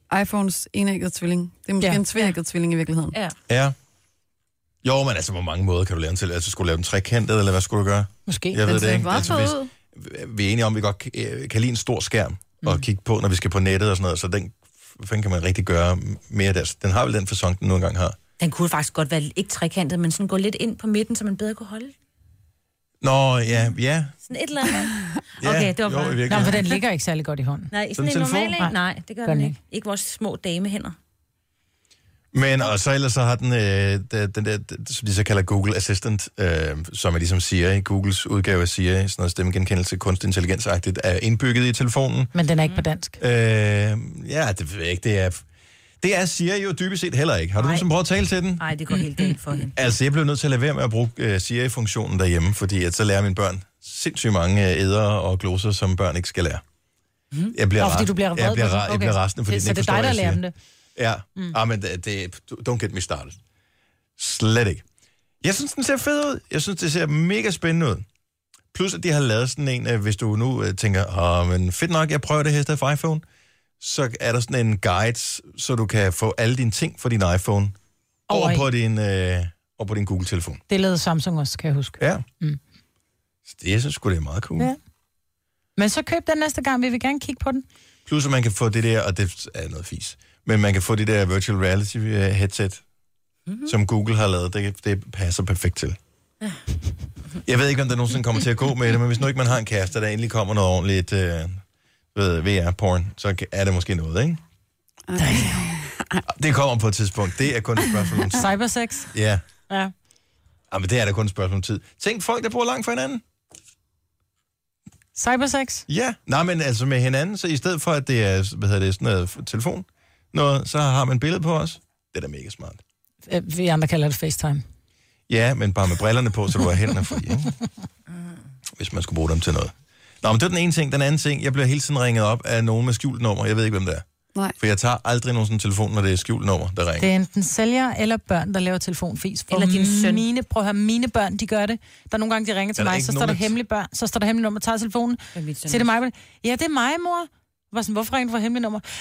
iPhones enægget tvilling. Det er måske en tveægget tvilling i virkeligheden. Ja. Jo, men altså, hvor mange måder kan du lave den til? Altså, skulle du lave den trekantet, eller hvad skulle du gøre? Måske. Jeg ved det ikke. Altså, vi er enige om, at vi godt kan lide en stor skærm og kigge på, når vi skal på nettet og sådan noget, så den kan man rigtig gøre mere der. Den har vel den facon, den nu engang har. Den kunne faktisk godt være ikke trekantet, men sådan gå lidt ind på midten, så man bedre kunne holde. Nå, ja. Sådan et eller andet. Okay, det var bare... Nå, for den ligger ikke særlig godt i hånden. Nej, sådan en normal en? Nej, det gør den ikke. Ikke vores små damehænder. Men, og så ellers så har den der, som de så kalder Google Assistant, som er ligesom Siri, Googles udgave af Siri, sådan noget stemmegenkendelse, kunstig intelligensagtigt, er indbygget i telefonen. Men den er ikke på dansk. Ja, det ved jeg ikke, det er Siri jo dybest set heller ikke. Har du nogensinde prøvet at tale til den? Nej, det går helt galt for hende. Altså, jeg blev nødt til at lade være med at bruge Siri-funktionen derhjemme, fordi at så lærer mine børn sindssygt mange æder og gloser, som børn ikke skal lære. Jeg bliver fordi du bliver vred. Jeg bliver rasende, fordi så det er dig, der lærer dem det? Ja, men don't get me started. Slet ikke. Jeg synes, den ser fed ud. Jeg synes, det ser mega spændende ud. Plus, at de har lavet sådan en, hvis du nu tænker, men fedt nok, jeg prøver det her i stedet for iPhone, så er der sådan en guide, så du kan få alle dine ting fra din iPhone over på din Google-telefon. Det lavede Samsung også, kan jeg huske. Ja. Så det, jeg synes sgu, det er meget cool. Ja. Men så køb den næste gang, vi vil gerne kigge på den. Plus, at man kan få det der, og det er noget fis, men man kan få det der virtual reality headset, som Google har lavet. Det passer perfekt til. Jeg ved ikke, om der nogensinde kommer til at gå med det, men hvis nu ikke man har en kæreste, der endelig kommer noget ordentligt VR-porn, så er det måske noget, ikke? Det kommer på et tidspunkt. Det er kun et spørgsmål om tid. Cybersex? Ja. Ja. Men det er da kun et spørgsmål om tid. Tænk folk, der bor langt fra hinanden. Cybersex? Ja. Nej, men altså med hinanden, så i stedet for, at det er, sådan noget telefon, så har man billede på os. Det er da mega smart. Vi andre kalder det FaceTime. Ja, men bare med brillerne på, så du har hænderne fri, ikke? Hvis man skulle bruge dem til noget. Nå, men det er den ene ting. Den anden ting, jeg bliver hele tiden ringet op af nogen med skjult nummer. Jeg ved ikke, hvem det er. Nej. For jeg tager aldrig nogen sådan telefon, når det er skjult nummer, der ringer. Det er enten sælger eller børn, der laver telefonfis. Eller din søn. Prøv at høre, mine børn, de gør det. Der er nogle gange, de ringer til mig, så står der hemmelig børn, så står der hemmelig nummer, tager telefonen. Så det mig. Ja, det er mig, mor. Hvorfor ringer du fra hemmelig nummer?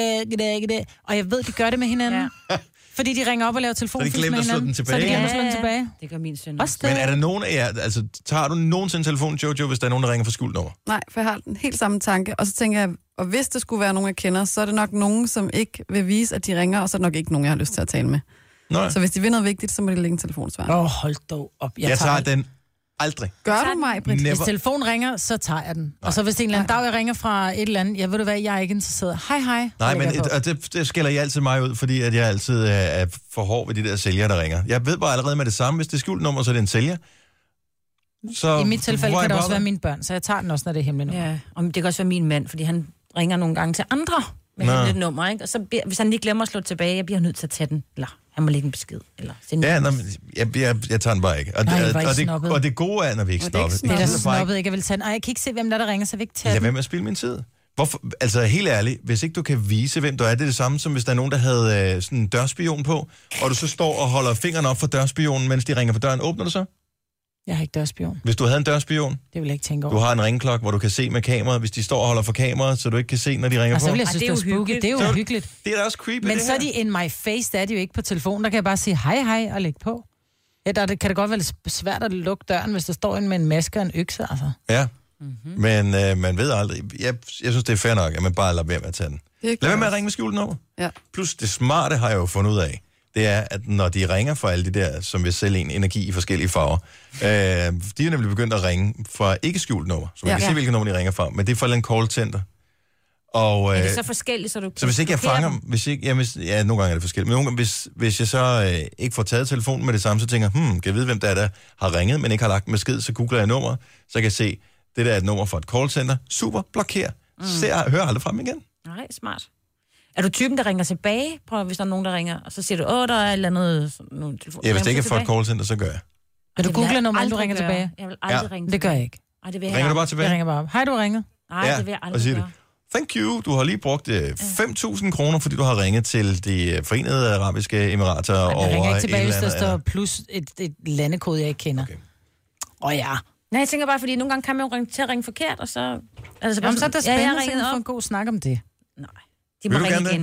Og jeg ved, de gør det med hinanden. Ja. Fordi de ringer op og laver telefonfis med hinanden. Så de glemmer at slå den tilbage. Det gør min søn også. Men er der nogen af jer, altså tager du nogensinde telefonen, Jojo, hvis der er nogen, der ringer fra skjult nummer? Nej, for jeg har den helt samme tanke. Og så tænker jeg, og hvis det skulle være nogen, jeg kender, så er det nok nogen, som ikke vil vise, at de ringer, og så er det nok ikke nogen, jeg har lyst til at tale med. Nej. Så hvis de vil noget vigtigt, så må de lægge en telefonsvar. Hold dog op. Jeg tager den aldrig. Gør du mig, Britt? Hvis telefonen ringer, så tager jeg den. Nej. Og så hvis det er en eller anden dag, jeg ringer fra et eller andet, jeg ved du hvad, jeg er ikke interesseret. Hej. Nej, men det skælder jeg altid mig ud, fordi at jeg altid er for hård ved de der sælgere, der ringer. Jeg ved bare allerede med det samme, hvis det er skjult nummer, så er det en sælger. Så i mit tilfælde kan det også være mine børn, så jeg tager den også, når det er hemmeligt nummer. Ja, og det kan også være min mand, fordi han ringer nogle gange til andre med hemmeligt nummer, ikke? Og så hvis han lige glemmer at slå tilbage, jeg bliver nødt til at tage den, eller han må lægge en besked, eller sende jeg tager den bare ikke. Og det gode er, når vi ikke snobbet. Det er da snobbet, ikke? Jeg vil tage den. Jeg kan ikke se, hvem der ringer, så vil ikke tage den. Lad være med at spille min tid. Hvorfor? Altså, helt ærligt, hvis ikke du kan vise, hvem du er, det er det samme, som hvis der er nogen, der havde sådan en dørspion på, og du så står og holder fingrene op for dørspionen, mens de ringer på døren. Åbner du så? Jeg har ikke dørspion. Hvis du havde en dørspion? Det vil jeg ikke tænke over. Du har en ringklokke, hvor du kan se med kameraet, hvis de står og holder for kameraet, så du ikke kan se, når de ringer på. Så vil jeg synes, det er spooky. Det er jo hyggeligt. Det er da også creepy, men så er de in my face, der er de jo ikke på telefonen. Der kan jeg bare sige hej og lægge på. Ja, der kan det godt være lidt svært at lukke døren, hvis der står en med en maske og en økse, altså. Ja, men man ved aldrig. Jeg synes, det er fair nok, at man bare lader være med at tage den. Lad være med at ringe med skjult nummer. Ja. Plus det smarte har jeg jo fundet ud af. Det er, at når de ringer fra alle de der, som vil sælge en energi i forskellige farver, de er nemlig begyndt at ringe fra ikke skjult nummer, så man kan se, hvilke nummer de ringer fra, men det er fra en call center. Og, er det så forskelligt, så du så hvis ikke jeg fanger dem, nogle gange er det forskelligt, men nogle gange, hvis jeg så ikke får taget telefonen med det samme, så tænker kan jeg vide, hvem der har ringet, men ikke har lagt en besked, så googler jeg nummer, så kan jeg se, det der er et nummer fra et call center, super, blokér, hører aldrig frem igen. Nej, smart. Er du typen, der ringer tilbage? Prøv, hvis der er nogen, der ringer, og så siger du, der er et eller andet... Ja, hvis det ikke er for et callcenter, så gør jeg. Vil du google nummer, du ringer tilbage? Jeg vil aldrig ringe tilbage. Det gør jeg ikke. Ej, det vil ringer du bare tilbage? Jeg ringer bare op. Hej, du har ringet. Nej, det vil jeg aldrig gøre. Thank you. Du har lige brugt 5.000 kroner, fordi du har ringet til de Forenede Arabiske Emirater over jeg ringer ikke tilbage, hvis der står plus et landekode, jeg ikke kender. Okay. Ja. Nej, jeg tænker bare, fordi nogle gange kan man jo ringe forkert, og så... Altså, så er det spændende for en god snak om det. Nej. De må ringe igen.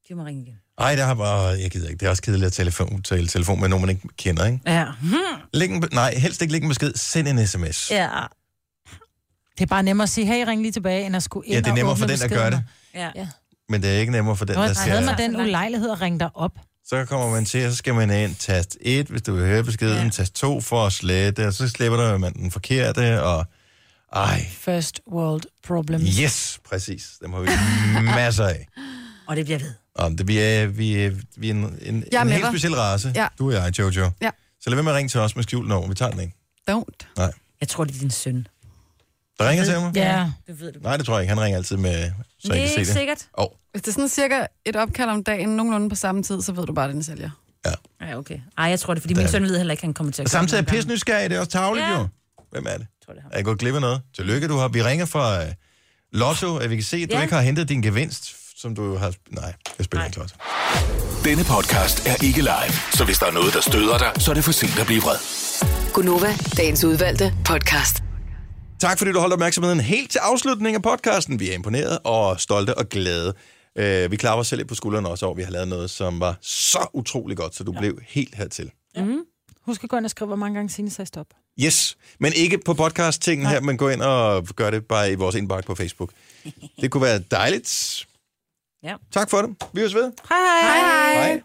De må ringe igen. Ej, jeg gider ikke. Det er også kedeligt at tale telefon med nogen, man ikke kender, ikke? Ja. Helst ikke lægge en besked. Send en sms. Ja. Det er bare nemmere at sige, hey, ring lige tilbage, end at skulle ind det er nemmere for den, der gør det. Ja. Men det er ikke nemmere for den, der siger... Havde man den ulejlighed at ringe dig op? Så kommer man til, og så skal man ind, tast 1, hvis du vil høre beskeden, tast 2 for at slette, og så slipper man den forkerte, og... First world problems. Yes, præcis. Dem har vi masser af. Og det bliver ved. Vi er en helt speciel race. Ja. Du og jeg, Jojo. Ja. Så lad være med at ringe til os med skjult nummer. Vi tager den ikke. Don't. Nej. Jeg tror, det er din søn. Der ringer til mig? Ja. Det ved du. Nej, det tror jeg ikke. Han ringer altid med... Så det jeg kan er se ikke sikkert. Hvis det er sådan cirka et opkald om dagen, nogenlunde på samme tid, så ved du bare, at den sælger. Ja, okay. Jeg tror det, fordi min søn ved heller ikke, han kommer til at... Og samtidig er pisnysgerrig, det er også tarveligt, jo. Hvem er det? Er jeg gået glip af noget? Tillykke, du har. Vi ringer fra Lotto, at vi kan se, at du ikke har hentet din gevinst, som du har... Nej, jeg spiller ikke Lotto. Denne podcast er ikke live, så hvis der er noget, der støder dig, så er det for sent at blive vred. Gunova, dagens udvalgte podcast. Tak fordi du holdt opmærksomheden helt til afslutningen af podcasten. Vi er imponeret og stolte og glade. Vi klapper os selv lidt på skuldrene også over, vi har lavet noget, som var så utrolig godt, så du blev helt hertil. Mm-hmm. Husk at gå ind og skrive, hvor mange gange Signe sagde stop. Yes, men ikke på podcast-tingen her, men gå ind og gør det bare i vores indbakke på Facebook. Det kunne være dejligt. Ja. Tak for det. Vi høres ved. Hej. Hej.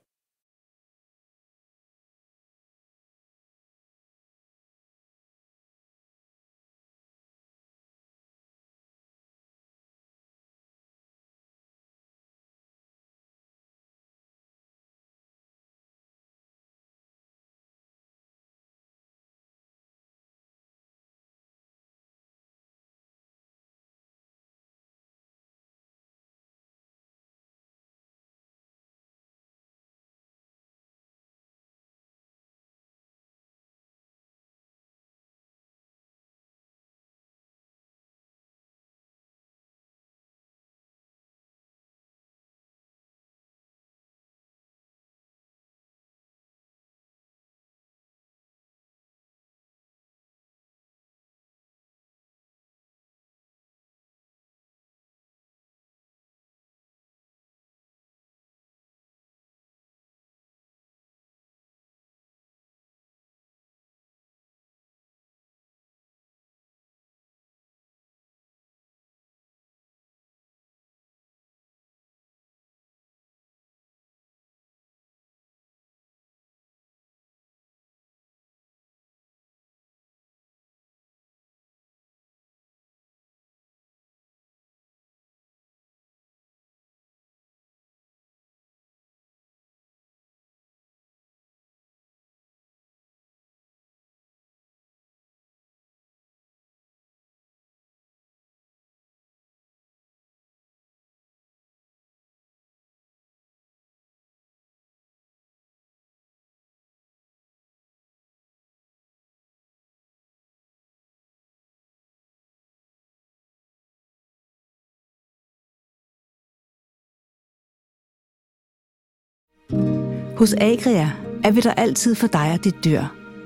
Hos Agria er vi der altid for dig og dit dyr.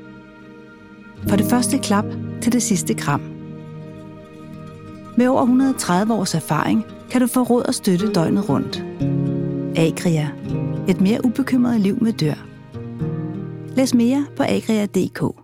For det første klap til det sidste kram. Med over 130 års erfaring kan du få råd og støtte døgnet rundt. Agria. Et mere ubekymret liv med dyr. Læs mere på agria.dk.